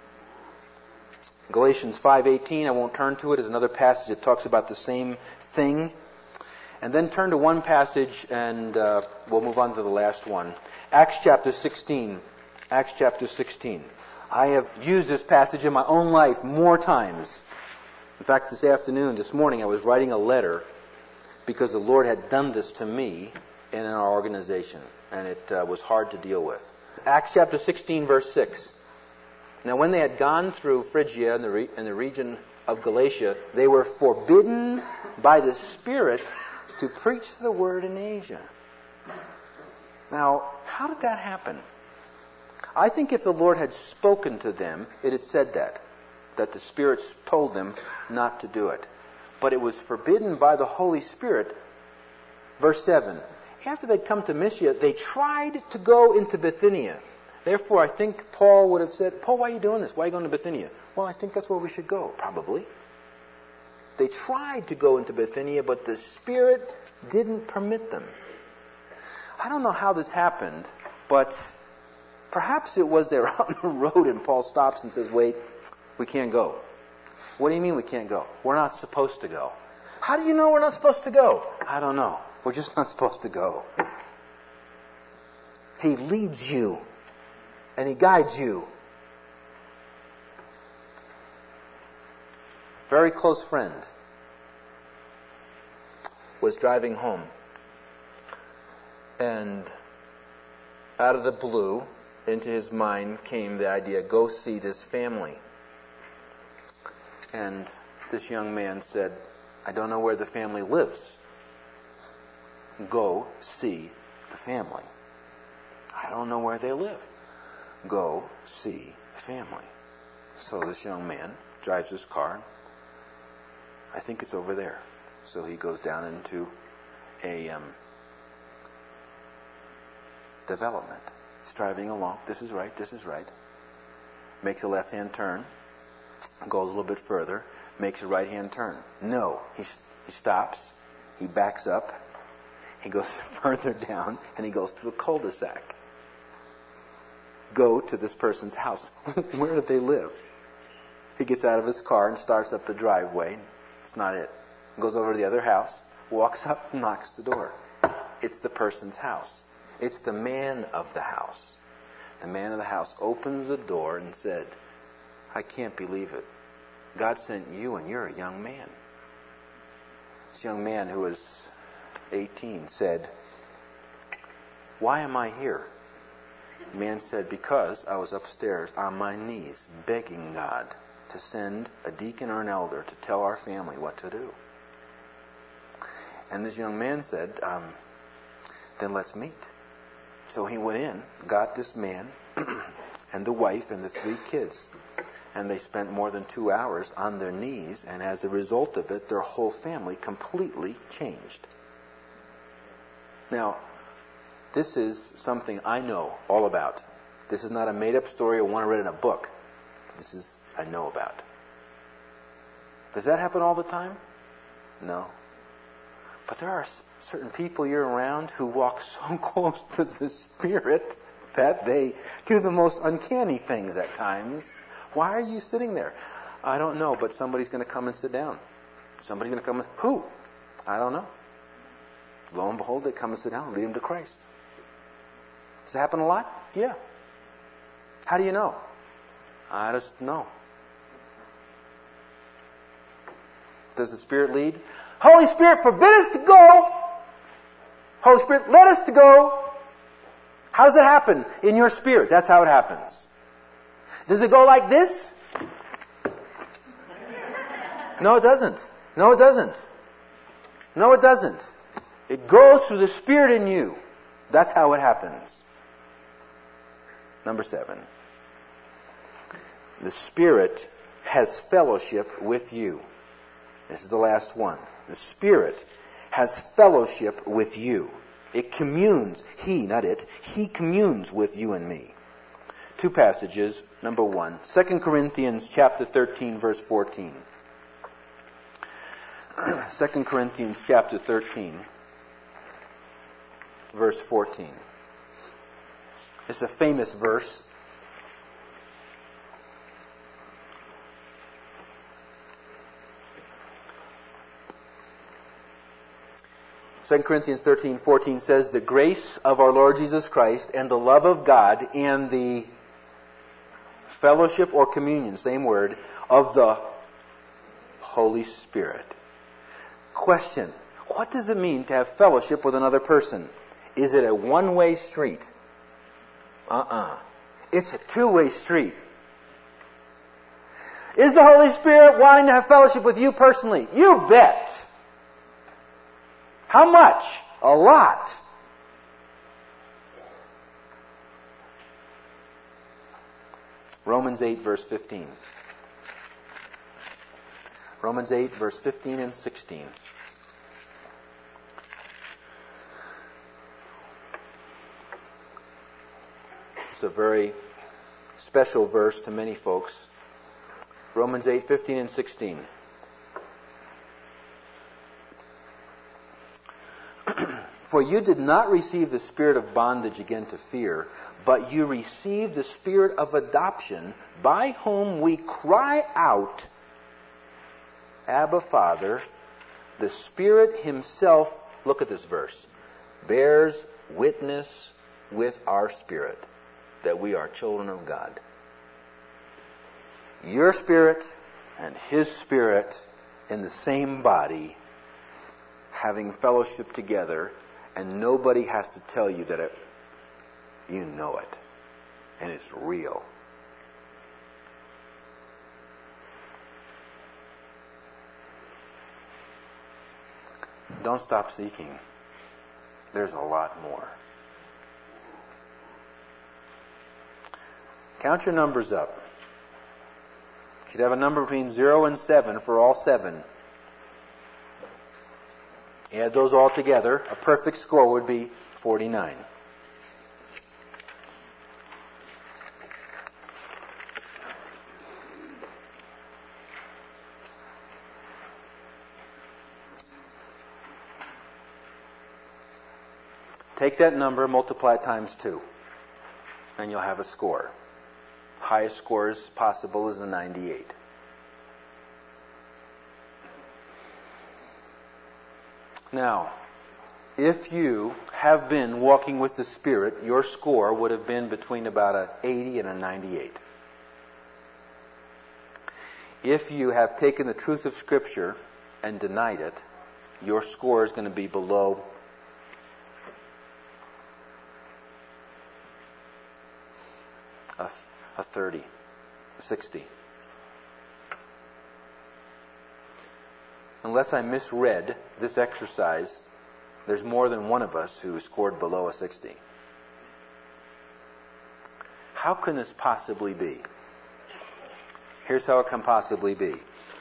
Galatians five eighteen, I won't turn to it, is another passage that talks about the same thing. And then turn to one passage and uh, we'll move on to the last one. Acts chapter sixteen. Acts chapter sixteen. I have used this passage in my own life more times. In fact, this afternoon, this morning, I was writing a letter because the Lord had done this to me and in our organization. And it uh, was hard to deal with. Acts chapter sixteen, verse six. Now, when they had gone through Phrygia and the, re- and the region of Galatia, they were forbidden by the Spirit to preach the word in Asia. Now, how did that happen? I think if the Lord had spoken to them, it had said that. That the Spirit told them not to do it. But it was forbidden by the Holy Spirit. Verse seven. After they'd come to Mysia, they tried to go into Bithynia. Therefore, I think Paul would have said, Paul, why are you doing this? Why are you going to Bithynia? Well, I think that's where we should go, probably. They tried to go into Bithynia, but the Spirit didn't permit them. I don't know how this happened, but perhaps it was they're out on the road and Paul stops and says, wait, we can't go. What do you mean we can't go? We're not supposed to go. How do you know we're not supposed to go? I don't know. We're just not supposed to go. He leads you and He guides you. Very close friend was driving home, and out of the blue into his mind came the idea, go see this family. And this young man said, I don't know where the family lives. Go see the family. I don't know where they live. Go see the family. So this young man drives his car. I think it's over there. So he goes down into a um, development. He's driving along. This is right, this is right. Makes a left-hand turn. Goes a little bit further. Makes a right-hand turn. No. He, he stops. He backs up. He goes further down, and he goes to a cul-de-sac. Go to this person's house. Where do they live? He gets out of his car and starts up the driveway. It's not it. Goes over to the other house, walks up, knocks the door. It's the person's house. It's the man of the house. The man of the house opens the door and said, I can't believe it. God sent you and you're a young man. This young man who was eighteen said, why am I here? The man said, because I was upstairs on my knees begging God to send a deacon or an elder to tell our family what to do. And this young man said, um, then let's meet. So he went in, got this man and the wife and the three kids. And they spent more than two hours on their knees. And as a result of it, their whole family completely changed. Now, this is something I know all about. This is not a made-up story or one I read in a book. This is I know about. Does that happen all the time? No. But there are certain people you're around who walk so close to the Spirit that they do the most uncanny things at times. Why are you sitting there? I don't know, but somebody's going to come and sit down. Somebody's going to come and... Who? I don't know. Lo and behold, they come and sit down and lead them to Christ. Does it happen a lot? Yeah. How do you know? I just know. does the Spirit lead? Holy Spirit, forbid us to go. Holy Spirit, let us to go. How does that happen? In your spirit. That's how it happens. Does it go like this? No, it doesn't. No, it doesn't. No, it doesn't. It goes through the Spirit in you. That's how it happens. Number seven. The Spirit has fellowship with you. This is the last one. The Spirit has fellowship with you. It communes. He, not it. He communes with you and me. Two passages. Number one, Second Corinthians chapter thirteen, verse fourteen. Second Corinthians chapter thirteen, verse fourteen. It's a famous verse. Second Corinthians thirteen fourteen says, the grace of our Lord Jesus Christ and the love of God and the fellowship or communion, same word, of the Holy Spirit. Question, what does it mean to have fellowship with another person? Is it a one-way street? Uh-uh. It's a two-way street. Is the Holy Spirit wanting to have fellowship with you personally? You bet. How much? A lot. Romans eight, verse fifteen. Romans eight, verse fifteen and sixteen. It's a very special verse to many folks. Romans eight, fifteen and sixteen. For you did not receive the spirit of bondage again to fear, but you received the spirit of adoption, by whom we cry out, Abba, Father. The Spirit Himself, look at this verse, bears witness with our spirit that we are children of God. Your spirit and His Spirit in the same body, having fellowship together, and nobody has to tell you that it, you know it, and it's real. Don't stop seeking. There's a lot more. Count your numbers up. You should have a number between zero and seven for all seven. Add those all together. A perfect score would be forty-nine. Take that number, multiply it times two, and you'll have a score. Highest scores possible is a ninety-eight. Now, if you have been walking with the Spirit, your score would have been between about an eighty and a ninety-eight. If you have taken the truth of Scripture and denied it, your score is going to be below a, a thirty, a sixty. Unless I misread this exercise, there's more than one of us who scored below a sixty. How can this possibly be? Here's how it can possibly be.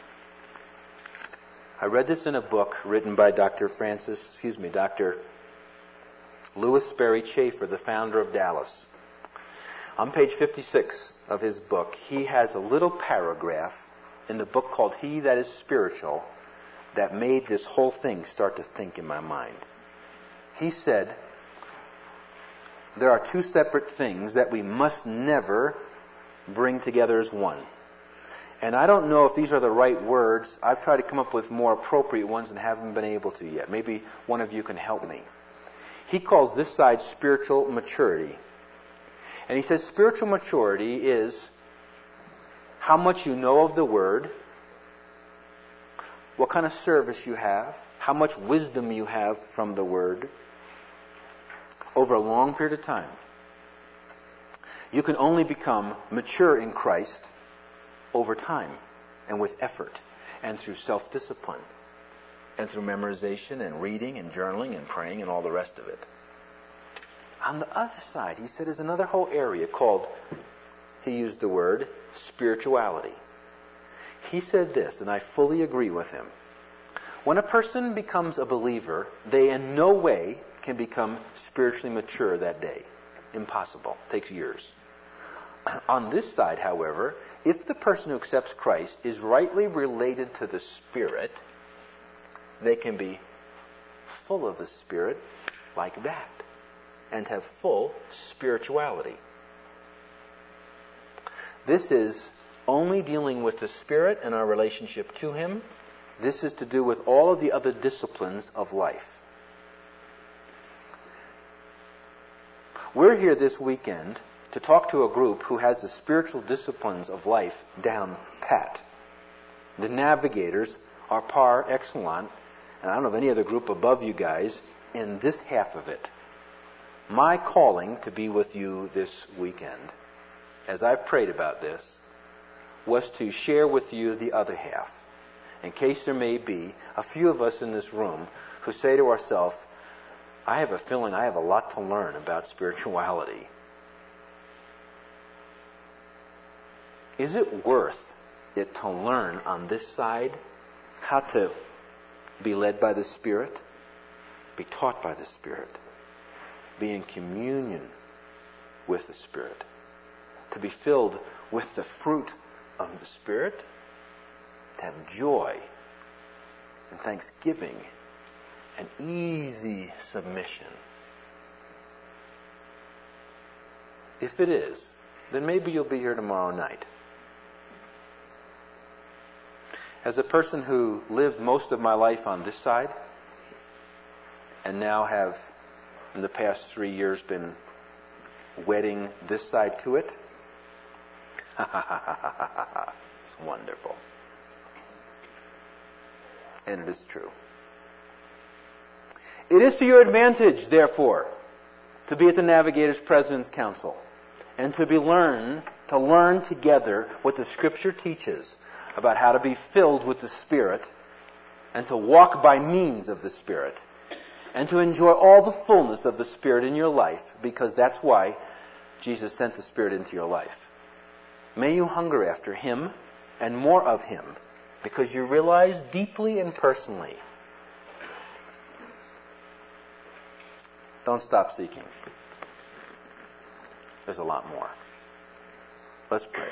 I read this in a book written by Doctor Francis, excuse me, Doctor Lewis Sperry Chafer, the founder of Dallas. On page fifty-six of his book, he has a little paragraph in the book called He That Is Spiritual that made this whole thing start to think in my mind. He said, there are two separate things that we must never bring together as one. And I don't know if these are the right words. I've tried to come up with more appropriate ones and haven't been able to yet. Maybe one of you can help me. He calls this side spiritual maturity. And he says spiritual maturity is how much you know of the Word, what kind of service you have, how much wisdom you have from the Word, over a long period of time, you can only become mature in Christ over time and with effort and through self-discipline and through memorization and reading and journaling and praying and all the rest of it. On the other side, he said, is another whole area called, he used the word, spirituality. He said this, and I fully agree with him. When a person becomes a believer, they in no way can become spiritually mature that day. Impossible. It takes years. On this side, however, if the person who accepts Christ is rightly related to the Spirit, they can be full of the Spirit like that and have full spirituality. This is only dealing with the Spirit and our relationship to Him. This is to do with all of the other disciplines of life. We're here this weekend to talk to a group who has the spiritual disciplines of life down pat. The navigators are par excellence, and I don't know of any other group above you guys in this half of it. My calling to be with you this weekend, as I've prayed about this, was to share with you the other half, in case there may be a few of us in this room who say to ourselves, I have a feeling I have a lot to learn about spirituality. Is it worth it to learn on this side how to be led by the Spirit, be taught by the Spirit, be in communion with the Spirit, to be filled with the fruit of the Spirit, to have joy and thanksgiving and easy submission? If it is, then maybe you'll be here tomorrow night. As a person who lived most of my life on this side and now have in the past three years been wedding this side to it, it's wonderful. And it is true. It is to your advantage, therefore, to be at the Navigators President's Council and to be learn to learn together what the Scripture teaches about how to be filled with the Spirit and to walk by means of the Spirit and to enjoy all the fullness of the Spirit in your life, because that's why Jesus sent the Spirit into your life. May you hunger after Him and more of Him, because you realize deeply and personally, don't stop seeking. There's a lot more. Let's pray.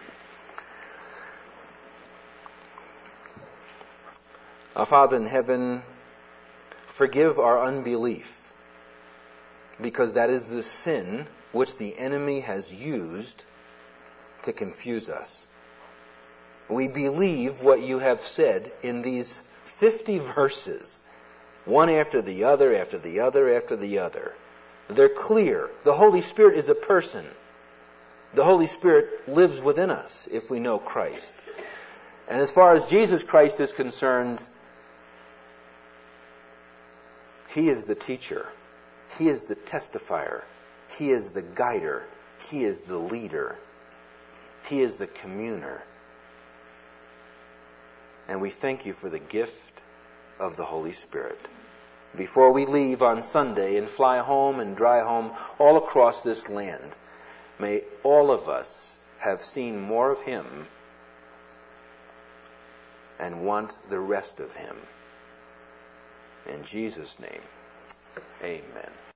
Our Father in heaven, forgive our unbelief, because that is the sin which the enemy has used to confuse us. We believe what you have said in these fifty verses, one after the other, after the other, after the other. They're clear. The Holy Spirit is a person. The Holy Spirit lives within us if we know Christ. And as far as Jesus Christ is concerned, He is the teacher. He is the testifier. He is the guider. He is the leader. He is the communer. And we thank you for the gift of the Holy Spirit. Before we leave on Sunday and fly home and dry home all across this land, may all of us have seen more of Him and want the rest of Him. In Jesus' name, amen.